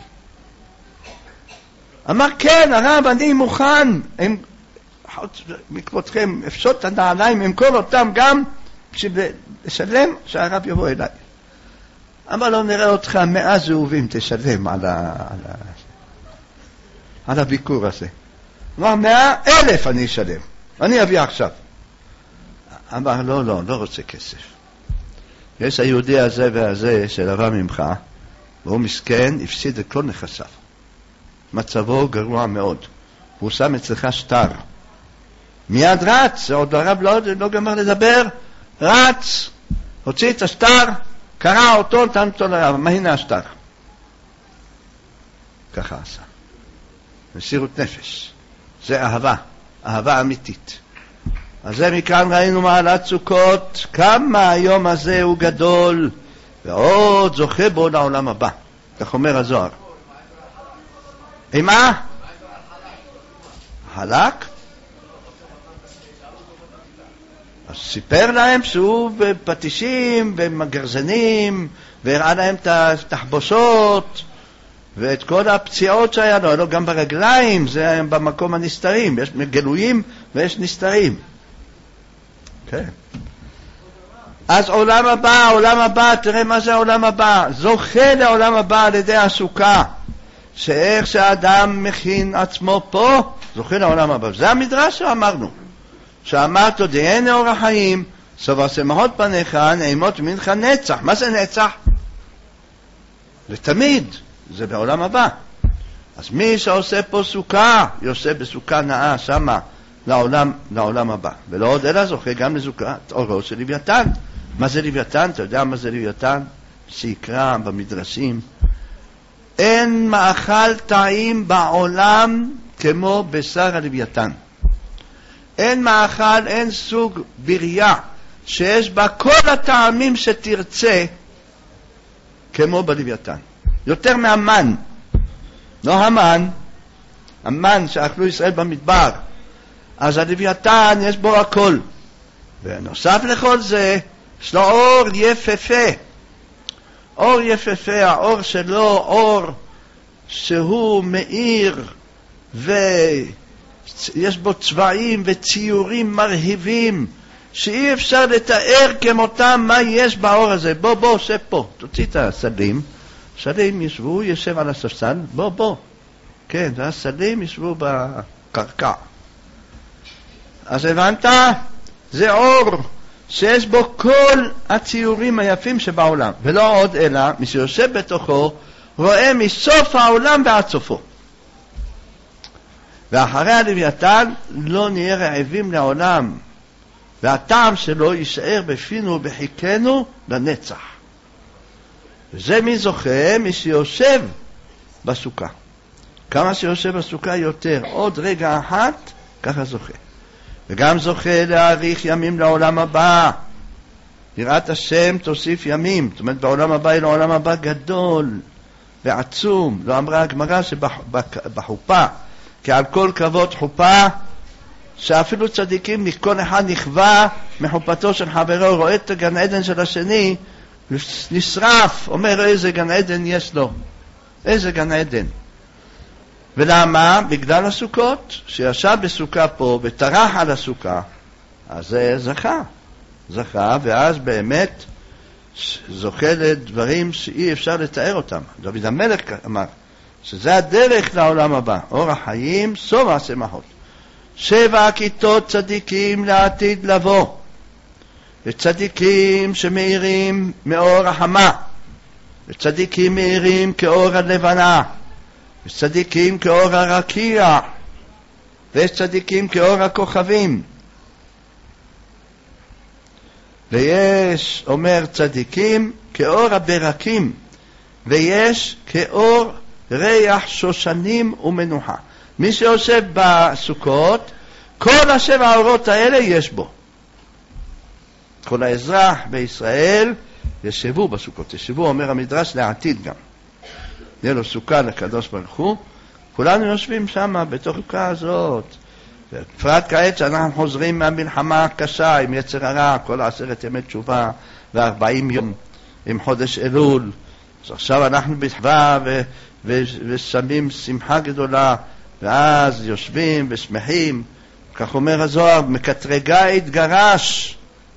אמר, כן, הרב, אני מוכן, הם, מכבודכם, אפשוט את הנעליים, אמכור אותם גם, לשלם שהרב יבוא אליי. אמר לו, נראה אותך מאה זהובים תשלם על, ה, על, ה, על הביקור הזה. אמר, מאה אלף אני אשלם, אני אביא עכשיו. אמר, לא, לא, לא רוצה כסף. יש היהודי הזה והזה שלבא ממך, והוא מסכן, הפסיד את כל נכסיו. מצבו גרוע מאוד. הוא שם אצלך שטר. מיד רץ, עוד הרב לא, לא גמר לדבר, רץ, הוציא את השטר, קרא אותו, נתן אותו לרב. מה הנה השטר? ככה עשה. מסירות נפש. זה אהבה, אהבה אמיתית. אז זה מכאן ראינו מעלת סוכות, כמה היום הזה הוא גדול, ועוד זוכה בו לעולם הבא. כך אומר הזוהר. מה? חלק? אז סיפר להם שהוא בפטישים, במגרזנים, והראה להם את התחבושות, ואת כל הפציעות שהיה לו, לא גם ברגליים, זה היה במקום הנסתרים, יש גלויים ויש נסתרים. כן. אז עולם הבא, עולם הבא, תראה מה זה העולם הבא. זוכה לעולם הבא על ידי הסוכה. שאיך שהאדם מכין עצמו פה, זוכה לעולם הבא. זה המדרש שאמרנו. שאמרת, תודיעני אור החיים, סובר שמחות פניך, נעימות ממך נצח. מה זה נצח? לתמיד. זה בעולם הבא. אז מי שעושה פה סוכה, יעשה בסוכה נאה שמה. לעולם, לעולם הבא. ולא עוד אלא זוכה גם לזוכת אורו של לוויתן. מה זה לוויתן? אתה יודע מה זה לוויתן? שיקרא במדרשים. אין מאכל טעים בעולם כמו בשר הלוויתן. אין מאכל, אין סוג בריה שיש בה כל הטעמים שתרצה כמו בלוויתן. יותר מהמן. לא המן, המן שאכלו ישראל במדבר. אז הלוויתן יש בו הכל. ונוסף לכל זה, יש לו אור יפהפה. אור יפהפה, האור שלו, אור שהוא מאיר, ויש בו צבעים וציורים מרהיבים, שאי אפשר לתאר כמותם מה יש באור הזה. בוא, בוא, עושה פה. תוציא את הסלים. סלים ישבו, הוא יושב על הספסל. בוא, בוא. כן, והסלים ישבו בקרקע. אז הבנת? זה אור שיש בו כל הציורים היפים שבעולם. ולא עוד אלא, מי שיושב בתוכו, רואה מסוף העולם ועד סופו. ואחרי הלוויתן לא נהיה רעבים לעולם, והטעם שלו יישאר בפינו ובחיקנו לנצח. וזה מי זוכה? מי שיושב בסוכה. כמה שיושב בסוכה יותר, עוד רגע אחת, ככה זוכה. וגם זוכה להאריך ימים לעולם הבא. יראת השם תוסיף ימים. זאת אומרת, בעולם הבא יהיה לעולם הבא גדול ועצום. לא אמרה הגמרא שבחופה, כי על כל כבוד חופה, שאפילו צדיקים, כל אחד נכווה מחופתו של חברו, רואה את הגן עדן של השני, נשרף, אומר איזה גן עדן יש לו, איזה גן עדן. ולמה? בגלל הסוכות, שישב בסוכה פה וטרח על הסוכה, אז זה זכה, זכה, ואז באמת זוכה לדברים שאי אפשר לתאר אותם. דוד המלך אמר, שזה הדרך לעולם הבא, אור החיים, סוף השמחות. שבע כיתות צדיקים לעתיד לבוא, וצדיקים שמאירים מאור החמה, וצדיקים מאירים כאור הלבנה, וצדיקים כאור הרקיע, וצדיקים כאור הכוכבים. ויש, אומר צדיקים, כאור הברקים, ויש כאור ריח שושנים ומנוחה. מי שיושב בסוכות, כל השבע האורות האלה יש בו. כל האזרח בישראל ישבו בסוכות. ישבו, אומר המדרש, לעתיד גם. יהיה לו סוכה לקדוש ברוך הוא. כולנו יושבים שם בתוך הסוכה הזאת. בפרט כעת שאנחנו חוזרים מהמלחמה הקשה עם יצר הרע, כל עשרת ימי תשובה וארבעים יום עם חודש אלול. אז עכשיו אנחנו בתחווה ו- ו- ושמים שמחה גדולה, ואז יושבים ושמחים. כך אומר הזוהר, מקטרגה התגרש,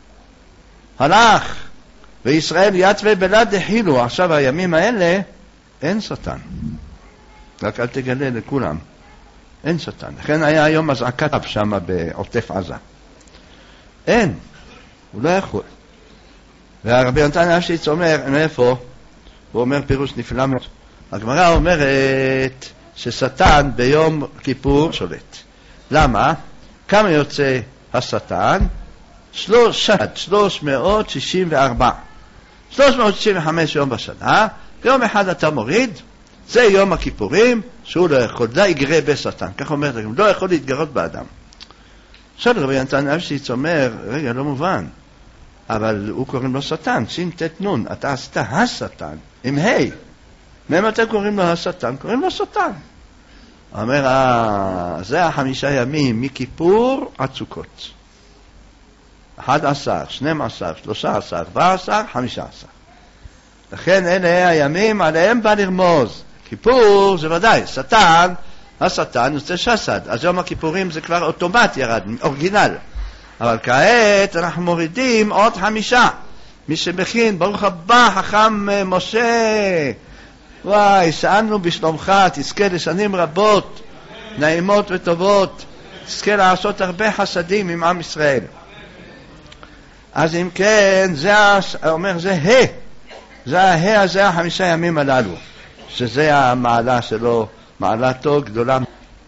הלך, וישראל יתווה בלד החילו. עכשיו הימים האלה אין שטן, רק אל תגלה לכולם, אין שטן. לכן היה היום אזעקת שם בעוטף עזה, אין, הוא לא יכול. והרבי יונתן אפשיץ אומר, מאיפה? הוא אומר פירוש נפלא מאוד. הגמרא אומרת ששטן ביום כיפור שולט. למה? כמה יוצא השטן? שלושת, שלוש מאות שישים וארבע. שלוש מאות שישים וחמש יום בשנה, יום אחד אתה מוריד, זה יום הכיפורים, שהוא לא יכול, לא יגרה בשטן. כך אומר, לא יכול להתגרות באדם. עכשיו רבי יונתן אפשיץ אומר, רגע, לא מובן, אבל הוא קוראים לו שטן, שין תת נון, אתה עשתה השטן, עם היי. מהם אתם קוראים לו השטן? קוראים לו שטן. אומר, אה, זה החמישה ימים מכיפור עד סוכות. אחד עשר, שנים עשר, שלושה עשר, ארבע עשר, חמישה עשר. לכן אלה הימים עליהם בא לרמוז. כיפור זה ודאי, שטן, השטן יוצא שסד. אז יום הכיפורים זה כבר אוטומט ירד, אורגינל. אבל כעת אנחנו מורידים עוד חמישה. מי שמכין, ברוך הבא, חכם משה. וואי, שאלנו בשלומך, תזכה לשנים רבות, נעימות וטובות, תזכה לעשות הרבה חסדים עם עם ישראל. אז אם כן, זה אומר, זה ה, זה ה, הזה החמישה ימים הללו, שזה המעלה שלו, מעלתו גדולה.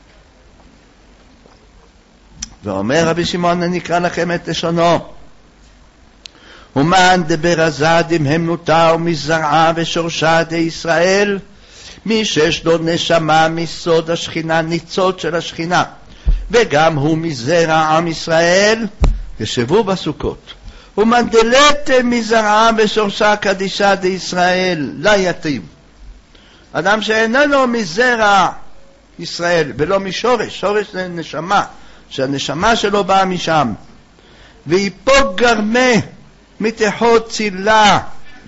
ואומר רבי שמעון, אני אקרא לכם את לשונו. ומן דבר הזד עם המנותה ומזרעה ושורשה די ישראל, מי שיש לו נשמה מסוד השכינה, ניצוד של השכינה, וגם הוא מזרע עם ישראל, ישבו בסוכות. ומן דלת מזרעה ושורשה קדישה די ישראל, לא יתיב. אדם שאיננו מזרע ישראל, ולא משורש, שורש זה נשמה, שהנשמה שלו באה משם. ויפוק גרמה, מתחות צילה,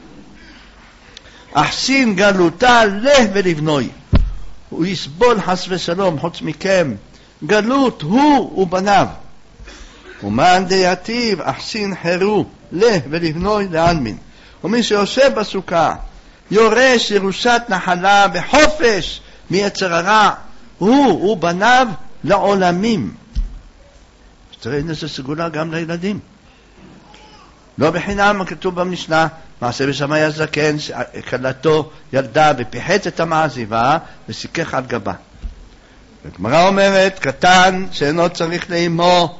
אחסין גלותה לה ולבנוי. הוא יסבול חס ושלום חוץ מכם, גלות הוא ובניו. ומאן דייטיב אחסין חרו לה ולבנוי לעלמין. ומי שיושב בסוכה יורש ירושת נחלה בחופש מיצר הרע, הוא ובניו לעולמים. תראה, הנה זה סגולה גם לילדים. לא בחינם כתוב במשנה, מעשה בשמאי הזקן, כלתו ילדה ופיחת את המעזיבה וסיכך על גבה. הגמרא אומרת, קטן שאינו צריך לאמו,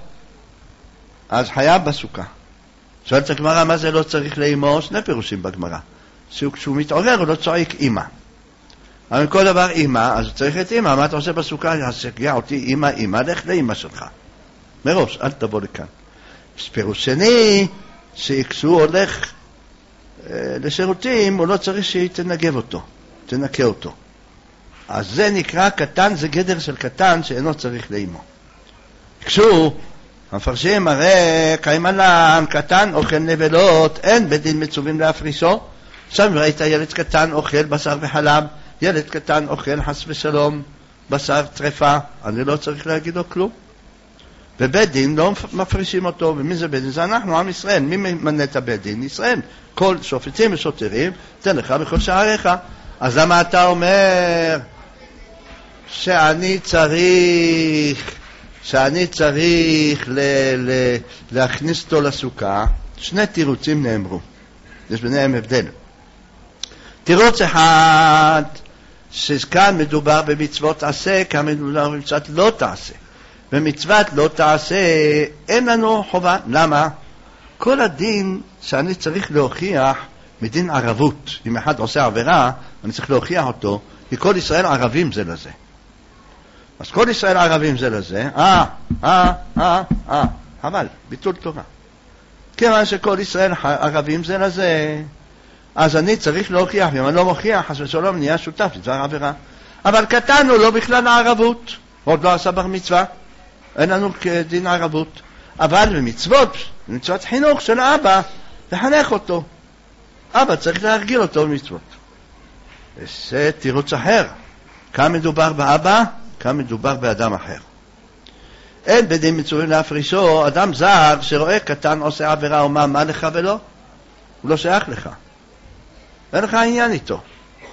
אז חייב בסוכה. שואלת הגמרא, מה זה לא צריך לאמו? שני פירושים בגמרא. כשהוא מתעורר הוא לא צועק אמא. אבל כל דבר אמא, אז צריך את אמא. מה אתה עושה בסוכה? יגיע אותי אמא, אמא, לך לאמא שלך. מראש, אל תבוא לכאן. פירוש שני, שכשהוא הולך אה, לשירותים, הוא לא צריך שהיא תנגב אותו, תנקה אותו. אז זה נקרא קטן, זה גדר של קטן שאינו צריך לאמו. כשהוא, המפרשים הרי קיים עליהם, קטן אוכל נבלות, אין בדין מצווים להפרישו. עכשיו ראית ילד קטן אוכל בשר וחלב, ילד קטן אוכל חס ושלום בשר טרפה, אני לא צריך להגיד לו כלום. ובית דין לא מפרישים אותו. ומי זה בית דין? זה אנחנו, עם ישראל. מי מנה את הבית דין? ישראל. כל שופטים ושוטרים תן לך בכל שעריך. אז למה אתה אומר שאני צריך שאני צריך ל, ל, להכניס אותו לסוכה? שני תירוצים נאמרו, יש ביניהם הבדל. תירוץ אחד, שכאן מדובר במצוות עשה, כאן מדובר במצוות לא תעשה. במצוות לא תעשה אין לנו חובה. למה? כל הדין שאני צריך להוכיח מדין ערבות. אם אחד עושה עבירה אני צריך להוכיח אותו, כי כל ישראל ערבים זה לזה. אז כל ישראל ערבים זה לזה, אה, אה, אה, אה, אבל ביטול תורה. כיוון שכל ישראל ערבים זה לזה, אז אני צריך להוכיח, ואם אני לא מוכיח, חס ושלום נהיה שותף לדבר עבירה. אבל קטן הוא לא בכלל הערבות, עוד לא עשה בר מצווה, אין לנו דין ערבות. אבל במצוות, במצוות חינוך של האבא, לחנך אותו. אבא צריך להרגיל אותו במצוות. זה תירוץ אחר. כאן מדובר באבא, כאן מדובר באדם אחר. אין בדין מצווים להפרישו, אדם זר שרואה קטן עושה עבירה, אומר מה לך ולא? הוא לא שייך לך. אין לך עניין איתו.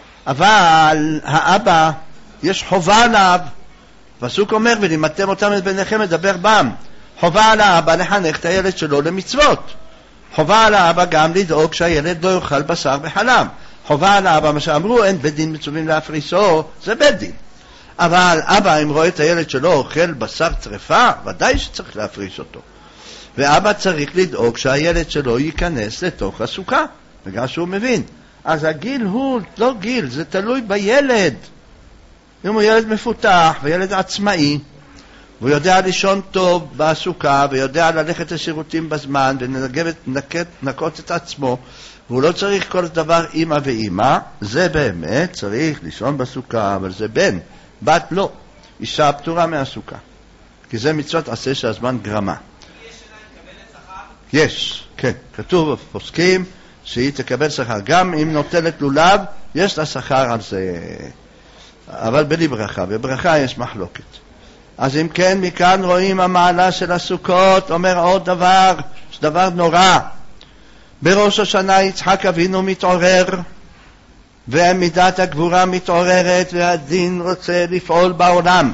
אבל האבא, יש חובה עליו, פסוק אומר, ולימדתם אותם את בניכם לדבר בם. חובה על האבא לחנך את הילד שלו למצוות. חובה על האבא גם לדאוג שהילד לא יאכל בשר וחלב. חובה על האבא, מה שאמרו, אין בית דין מצווים להפרישו, זה בית דין. אבל אבא, אם רואה את הילד שלו אוכל בשר טרפה, ודאי שצריך להפריש אותו. ואבא צריך לדאוג שהילד שלו ייכנס לתוך הסוכה, בגלל שהוא מבין. אז הגיל הוא לא גיל, זה תלוי בילד. אם הוא ילד מפותח וילד עצמאי, והוא יודע לישון טוב בסוכה, ויודע ללכת לשירותים בזמן, ונקות את עצמו, והוא לא צריך כל דבר אמא ואמא, זה באמת צריך לישון בסוכה, אבל זה בן, בת לא, אישה פטורה מהסוכה. כי זה מצוות עשה שהזמן גרמה. יש שנה מקבלת שכר? יש, כן. כתוב בפוסקים שהיא תקבל שכר. גם אם נוטלת לולב, יש לה שכר על זה. אבל בלי ברכה, בברכה יש מחלוקת. אז אם כן, מכאן רואים המעלה של הסוכות, אומר עוד דבר, יש דבר נורא. בראש השנה יצחק אבינו מתעורר, ומידת הגבורה מתעוררת, והדין רוצה לפעול בעולם.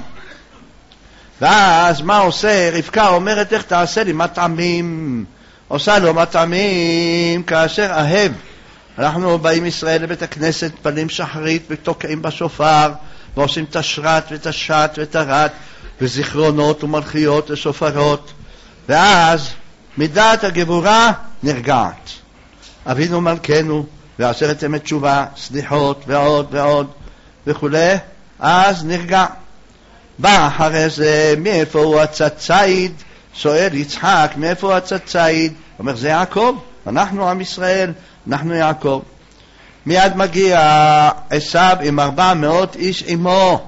ואז מה עושה? רבקה אומרת, איך תעשה לי מטעמים? עושה לו מטעמים כאשר אהב. אנחנו באים ישראל לבית הכנסת, פלים שחרית ותוקעים בשופר, ועושים את השרת ואת השת ואת הרת, וזיכרונות ומלכיות ושופרות. ואז מידת הגבורה נרגעת. אבינו מלכנו, ועשרת ימי תשובה, סליחות ועוד ועוד וכו', אז נרגע. בא אחרי זה, מאיפה הוא הצציד? שואל יצחק, מאיפה הוא הצציד? אומר, זה יעקב, אנחנו עם ישראל, אנחנו יעקב. מיד מגיע עשיו עם ארבע מאות איש עמו.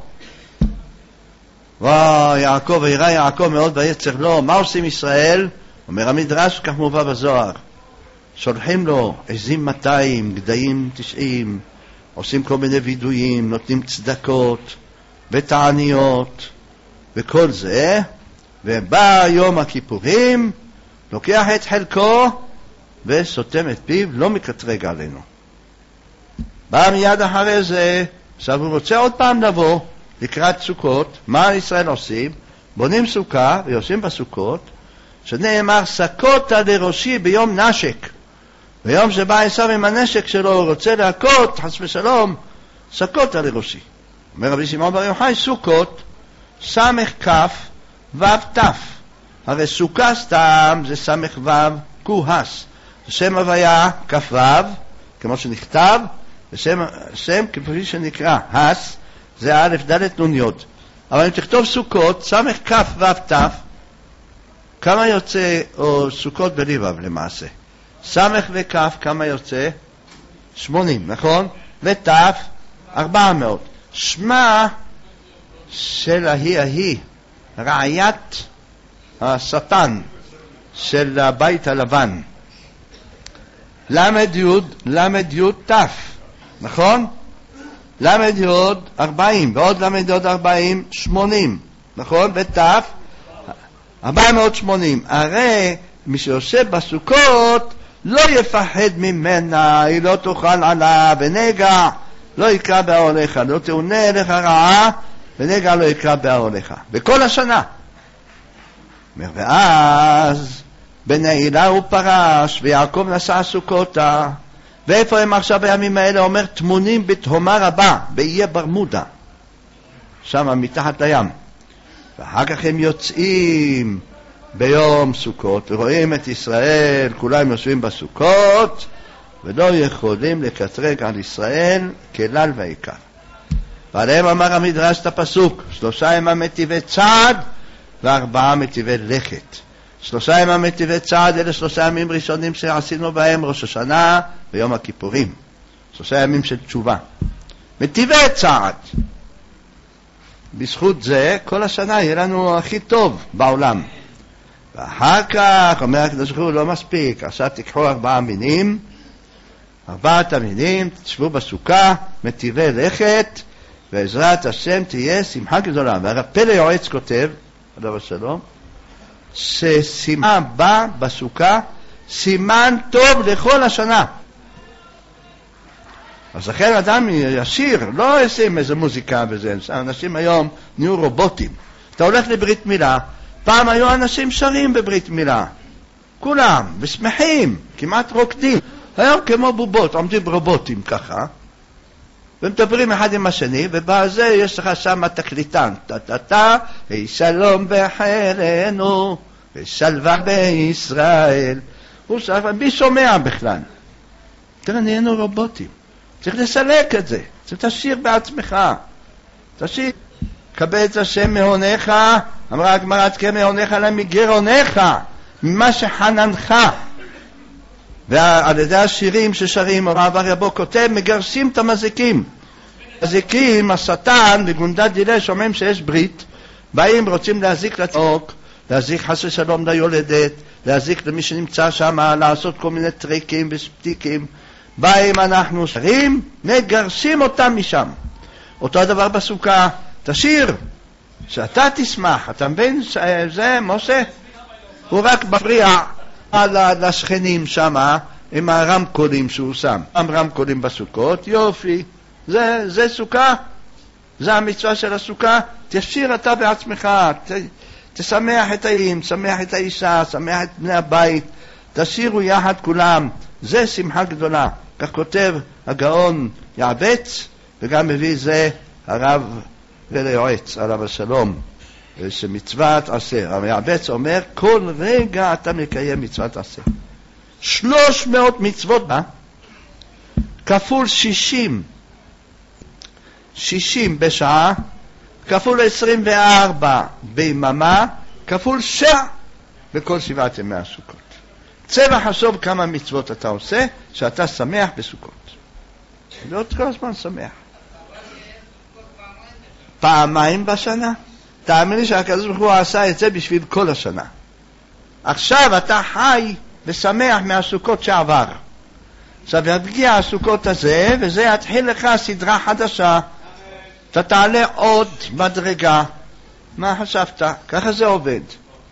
וואו, יעקב, וירא יעקב מאוד ויצר לו. מה עושים ישראל? אומר המדרש, כך מובא בזוהר. שולחים לו עזים מאתיים, גדיים תשעים, עושים כל מיני וידויים, נותנים צדקות ותעניות וכל זה, ובא יום הכיפורים, לוקח את חלקו וסותם את פיו, לא מקטרג עלינו. בא מיד אחרי זה, עכשיו הוא רוצה עוד פעם לבוא לקראת סוכות. מה ישראל עושים? בונים סוכה ויושבים בסוכות, שנאמר סקוטה לראשי ביום נשק. ביום שבא עשיו עם הנשק שלו, הוא רוצה להכות, חס ושלום, סקוטה לראשי. אומר רבי שמעון בר יוחאי, סוכות, סמך כף וו תף. הרי סוכה סתם זה סמך וו קוהס. שם הוויה כף וו, כמו שנכתב, ושם שם כפי שנקרא הס, זה א' ד' נ' י'. אבל אם תכתוב סוכות, סמך כף וו תף, כמה יוצא, או סוכות בלי וו למעשה? סמך וכף כמה יוצא? שמונים, נכון? ותף ארבע מאות. שמה של ההיא ההיא, רעיית השטן של הבית הלבן. למד יוד, למד יוד תף, נכון? למד יוד ארבעים, ועוד למד יוד ארבעים, שמונים, נכון? ותף ארבע מאות שמונים. הרי מי שיושב בסוכות לא יפחד ממנה, היא לא תאכל עליו, ונגע לא יקרא באהליך, לא תאונה לך רעה, ונגע לא יקרא באהליך. בכל השנה. ואז בנעילה הוא פרש, ויעקב נסע סוכותה. ואיפה הם עכשיו בימים האלה? אומר, תמונים בתהומה רבה, באיי ברמודה. שם מתחת לים. ואחר כך הם יוצאים ביום סוכות, ורואים את ישראל, כולם יושבים בסוכות, ולא יכולים לקטרג על ישראל כלל ועיקר. ועליהם אמר המדרש את הפסוק, שלושה ימים מטיבי צעד, וארבעה מטיבי לכת. שלושה ימים מטיבי צעד, אלה שלושה ימים ראשונים שעשינו בהם ראש השנה ויום הכיפורים. שלושה ימים של תשובה. מטיבי צעד. בזכות זה, כל השנה יהיה לנו הכי טוב בעולם. ואחר כך, אומר הקדוש ברוך הוא, לא מספיק, עכשיו תיקחו ארבעה מינים, ארבעת המינים, תשבו בסוכה, מטיבי לכת, בעזרת השם תהיה שמחה גדולה. והפלא יועץ כותב, עליו השלום, ששמחה בא בסוכה, סימן טוב לכל השנה. אז לכן אדם ישיר, לא עושים איזה מוזיקה וזה, אנשים היום נהיו רובוטים. אתה הולך לברית מילה, פעם היו אנשים שרים בברית מילה, כולם, ושמחים, כמעט רוקדים. היום כמו בובות, עומדים רובוטים ככה, ומדברים אחד עם השני, ובזה יש לך שם תקליטן, טה-טה-טה, היי שלום בחילנו, ושלווה בישראל. הוא שומע, מי שומע בכלל? תראה, נהיינו רובוטים. צריך לסלק את זה, צריך תשאיר בעצמך. תשאיר, קבל את השם מהונך, אמרה הגמרא, תקה מהונך למגרונך, ממה שחננך. ועל ידי השירים ששרים, הרב אריה בו כותב, מגרשים את המזיקים. מזיקים, השטן וגונדת דילה שומעים שיש ברית, באים רוצים להזיק לתינוק, להזיק חס ושלום ליולדת, להזיק למי שנמצא שם, לעשות כל מיני טריקים וספטיקים. באים אנחנו שרים, מגרשים אותם משם. אותו הדבר בסוכה, תשיר, שאתה תשמח. אתה מבין, זה משה, הוא רק מפריע לשכנים שם עם הרמקולים שהוא שם. הרמקולים בסוכות, יופי, זה, זה סוכה, זה המצווה של הסוכה. תשיר אתה בעצמך, ת, תשמח את הילדים, תשמח את האישה, תשמח את בני הבית, תשירו יחד כולם, זה שמחה גדולה. כך כותב הגאון יעבץ, וגם מביא זה הרב וליועץ עליו השלום, שמצוות עשה. הרב יעבץ אומר, כל רגע אתה מקיים מצוות עשה. שלוש מאות מצוות בה, כפול שישים, שישים בשעה, כפול עשרים וארבע ביממה, כפול שעה בכל שבעת ימי הסוכות. צבע חשוב כמה מצוות אתה עושה, שאתה שמח בסוכות. ועוד כל הזמן שמח. פעמיים בשנה. תאמין לי שהקדוש ברוך הוא עשה את זה בשביל כל השנה. עכשיו אתה חי ושמח מהסוכות שעבר. עכשיו יגיע הסוכות הזה, וזה יתחיל לך סדרה חדשה. אתה תעלה עוד מדרגה. מה חשבת? ככה זה עובד.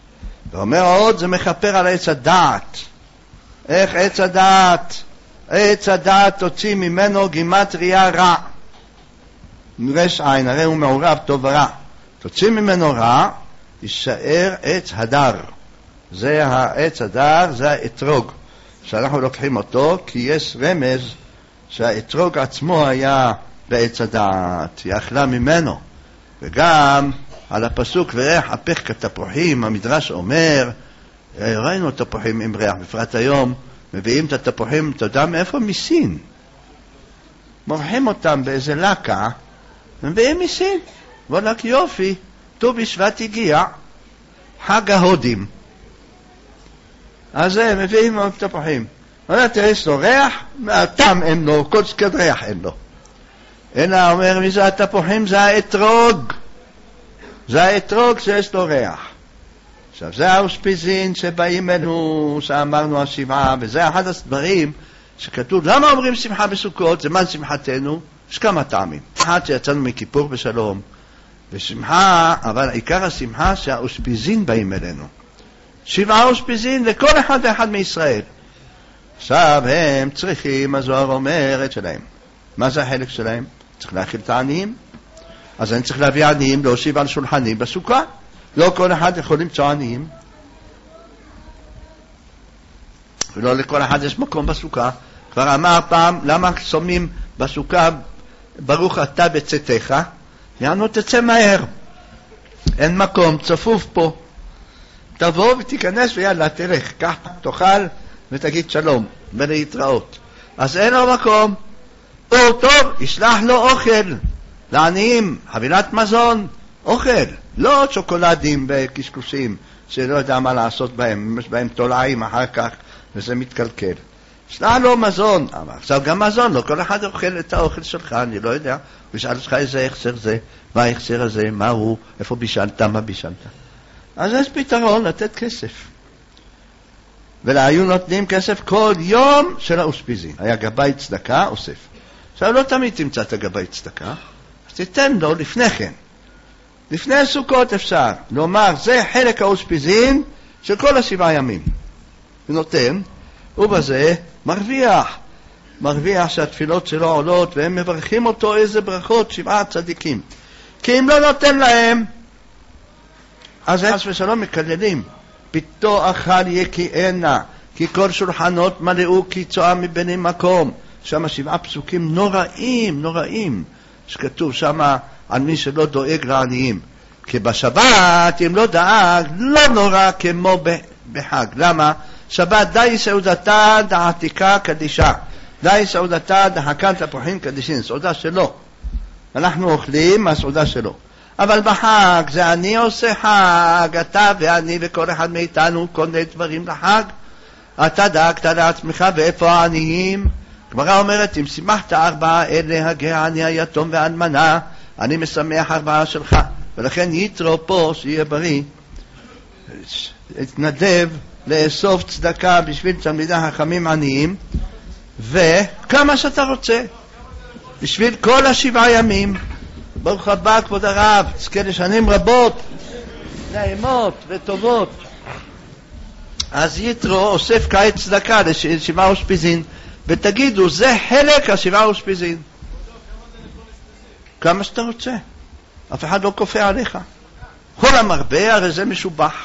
ואומר עוד, זה מכפר על עץ הדעת. איך עץ הדעת? עץ הדעת תוציא ממנו גימטריה רע. רש עין, הרי הוא מעורב טוב ורע. תוציא ממנו רע, יישאר עץ הדר. זה העץ הדר, זה האתרוג. שאנחנו לוקחים אותו, כי יש רמז שהאתרוג עצמו היה בעץ הדעת, היא אכלה ממנו. וגם על הפסוק וריח הפך כתפוחים, המדרש אומר, ראינו תפוחים עם ריח, בפרט היום, מביאים את התפוחים, אתה יודע מאיפה? מסין. מורחים אותם באיזה לקה, ומביאים מסין. וולק יופי, ט"ו בשבט הגיע, חג ההודים. אז הם מביאים עוד תפוחים. אומר, תראה, יש לו ריח, טעם אין לו, כל סקד ריח אין לו. אלא אומר, מי זה התפוחים? זה האתרוג. זה האתרוג שיש לו ריח. עכשיו, זה האושפיזין שבאים אלינו, שאמרנו השבעה, וזה אחד הדברים שכתוב, למה אומרים שמחה בסוכות? זה מה שמחתנו? יש כמה טעמים. אחד שיצאנו מכיפור בשלום, ושמחה, אבל עיקר השמחה שהאושפיזין באים אלינו. שבעה אושפיזין לכל אחד ואחד מישראל. עכשיו הם צריכים, הזוהר אומרת שלהם. מה זה החלק שלהם? צריך להאכיל את העניים. אז אני צריך להביא עניים, להושיב על שולחנים בסוכה. לא כל אחד יכול למצוא עניים. ולא לכל אחד יש מקום בסוכה. כבר אמר פעם, למה שומעים בסוכה, ברוך אתה בצאתך? יענו תצא מהר. אין מקום, צפוף פה. תבוא ותיכנס ויאללה, תלך, קח, תאכל ותגיד שלום, ולהתראות. אז אין לו מקום. טוב, טוב, ישלח לו אוכל. לעניים, חבילת מזון, אוכל. לא שוקולדים וקשקושים, שלא יודע מה לעשות בהם, יש בהם תולעים אחר כך, וזה מתקלקל. ישלח לו מזון. אבל עכשיו גם מזון, לא כל אחד אוכל את האוכל שלך, אני לא יודע. הוא ישאל לך איזה החסר זה, מה ההחסר הזה, מה הוא, איפה בישלת, מה בישלת. אז יש פתרון לתת כסף. והיו נותנים כסף כל יום של האושפיזין. היה גבאי צדקה, אוסף. עכשיו לא תמיד תמצא את הגבאי צדקה, אז תיתן לו לפני כן. לפני הסוכות אפשר לומר, זה חלק האושפיזין של כל השבעה ימים. ונותן, ובזה מרוויח. מרוויח שהתפילות שלו עולות, והם מברכים אותו איזה ברכות, שבעה צדיקים. כי אם לא נותן להם, אז הם ושלום מקללים. פיתו אכל יקיינה, כי כל שולחנות מלאו קיצועה מבני מקום. שם שבעה פסוקים נוראים, נוראים, שכתוב שם על מי שלא דואג לעניים. כי בשבת, אם לא דאג, לא נורא כמו בחג. למה? שבת די סעודתה דעתיקה קדישה. די סעודתה דחקן תפוחים קדישין. סעודה שלו. אנחנו אוכלים, הסעודה שלו. אבל בחג, זה אני עושה חג, אתה ואני וכל אחד מאיתנו קונה דברים לחג. אתה דאגת לעצמך, ואיפה העניים? גמרא אומרת, אם שימחת ארבעה אלה, הגאה, עני, היתום והאלמנה, אני משמח ארבעה שלך. ולכן יתרו פה, שיהיה בריא, התנדב לאסוף צדקה בשביל תלמידי חכמים עניים, וכמה שאתה רוצה, בשביל כל השבעה ימים. ברוך הבא כבוד הרב, תזכה לשנים רבות, נעימות וטובות. אז יתרו אוסף כעת צדקה לשבעה אושפיזין, ותגידו, זה חלק השבעה אושפיזין. כמה שאתה רוצה, אף אחד לא כופה עליך. כל המרבה הרי זה משובח.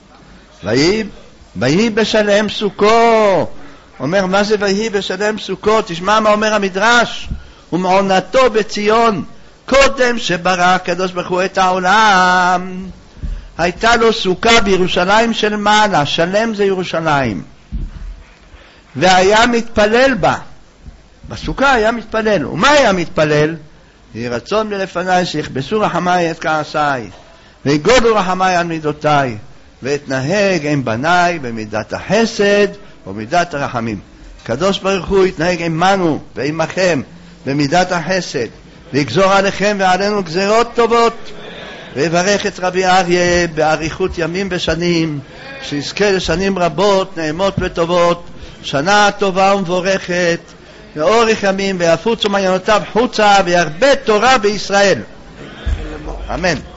ויהי בשלם סוכו. אומר, מה זה ויהי בשלם סוכו? תשמע מה אומר המדרש. ומעונתו בציון, קודם שברא הקדוש ברוך הוא את העולם, הייתה לו סוכה בירושלים של מעלה. שלם זה ירושלים, והיה מתפלל בה. בסוכה היה מתפלל. ומה היה מתפלל? יהי רצון מלפני שיכבסו רחמי את כעסי, ויגודו רחמי על מידותי, ואתנהג עם בניי במידת החסד ומידת הרחמים. קדוש ברוך הוא יתנהג עמנו ועמכם במידת החסד, ויגזור עליכם ועלינו גזירות טובות, ויברך את רבי אריה באריכות ימים ושנים, שיזכה לשנים רבות, נעימות וטובות, שנה טובה ומבורכת, ואורך ימים, ויפוצו מעיינותיו חוצה, וירבה תורה בישראל. אמן.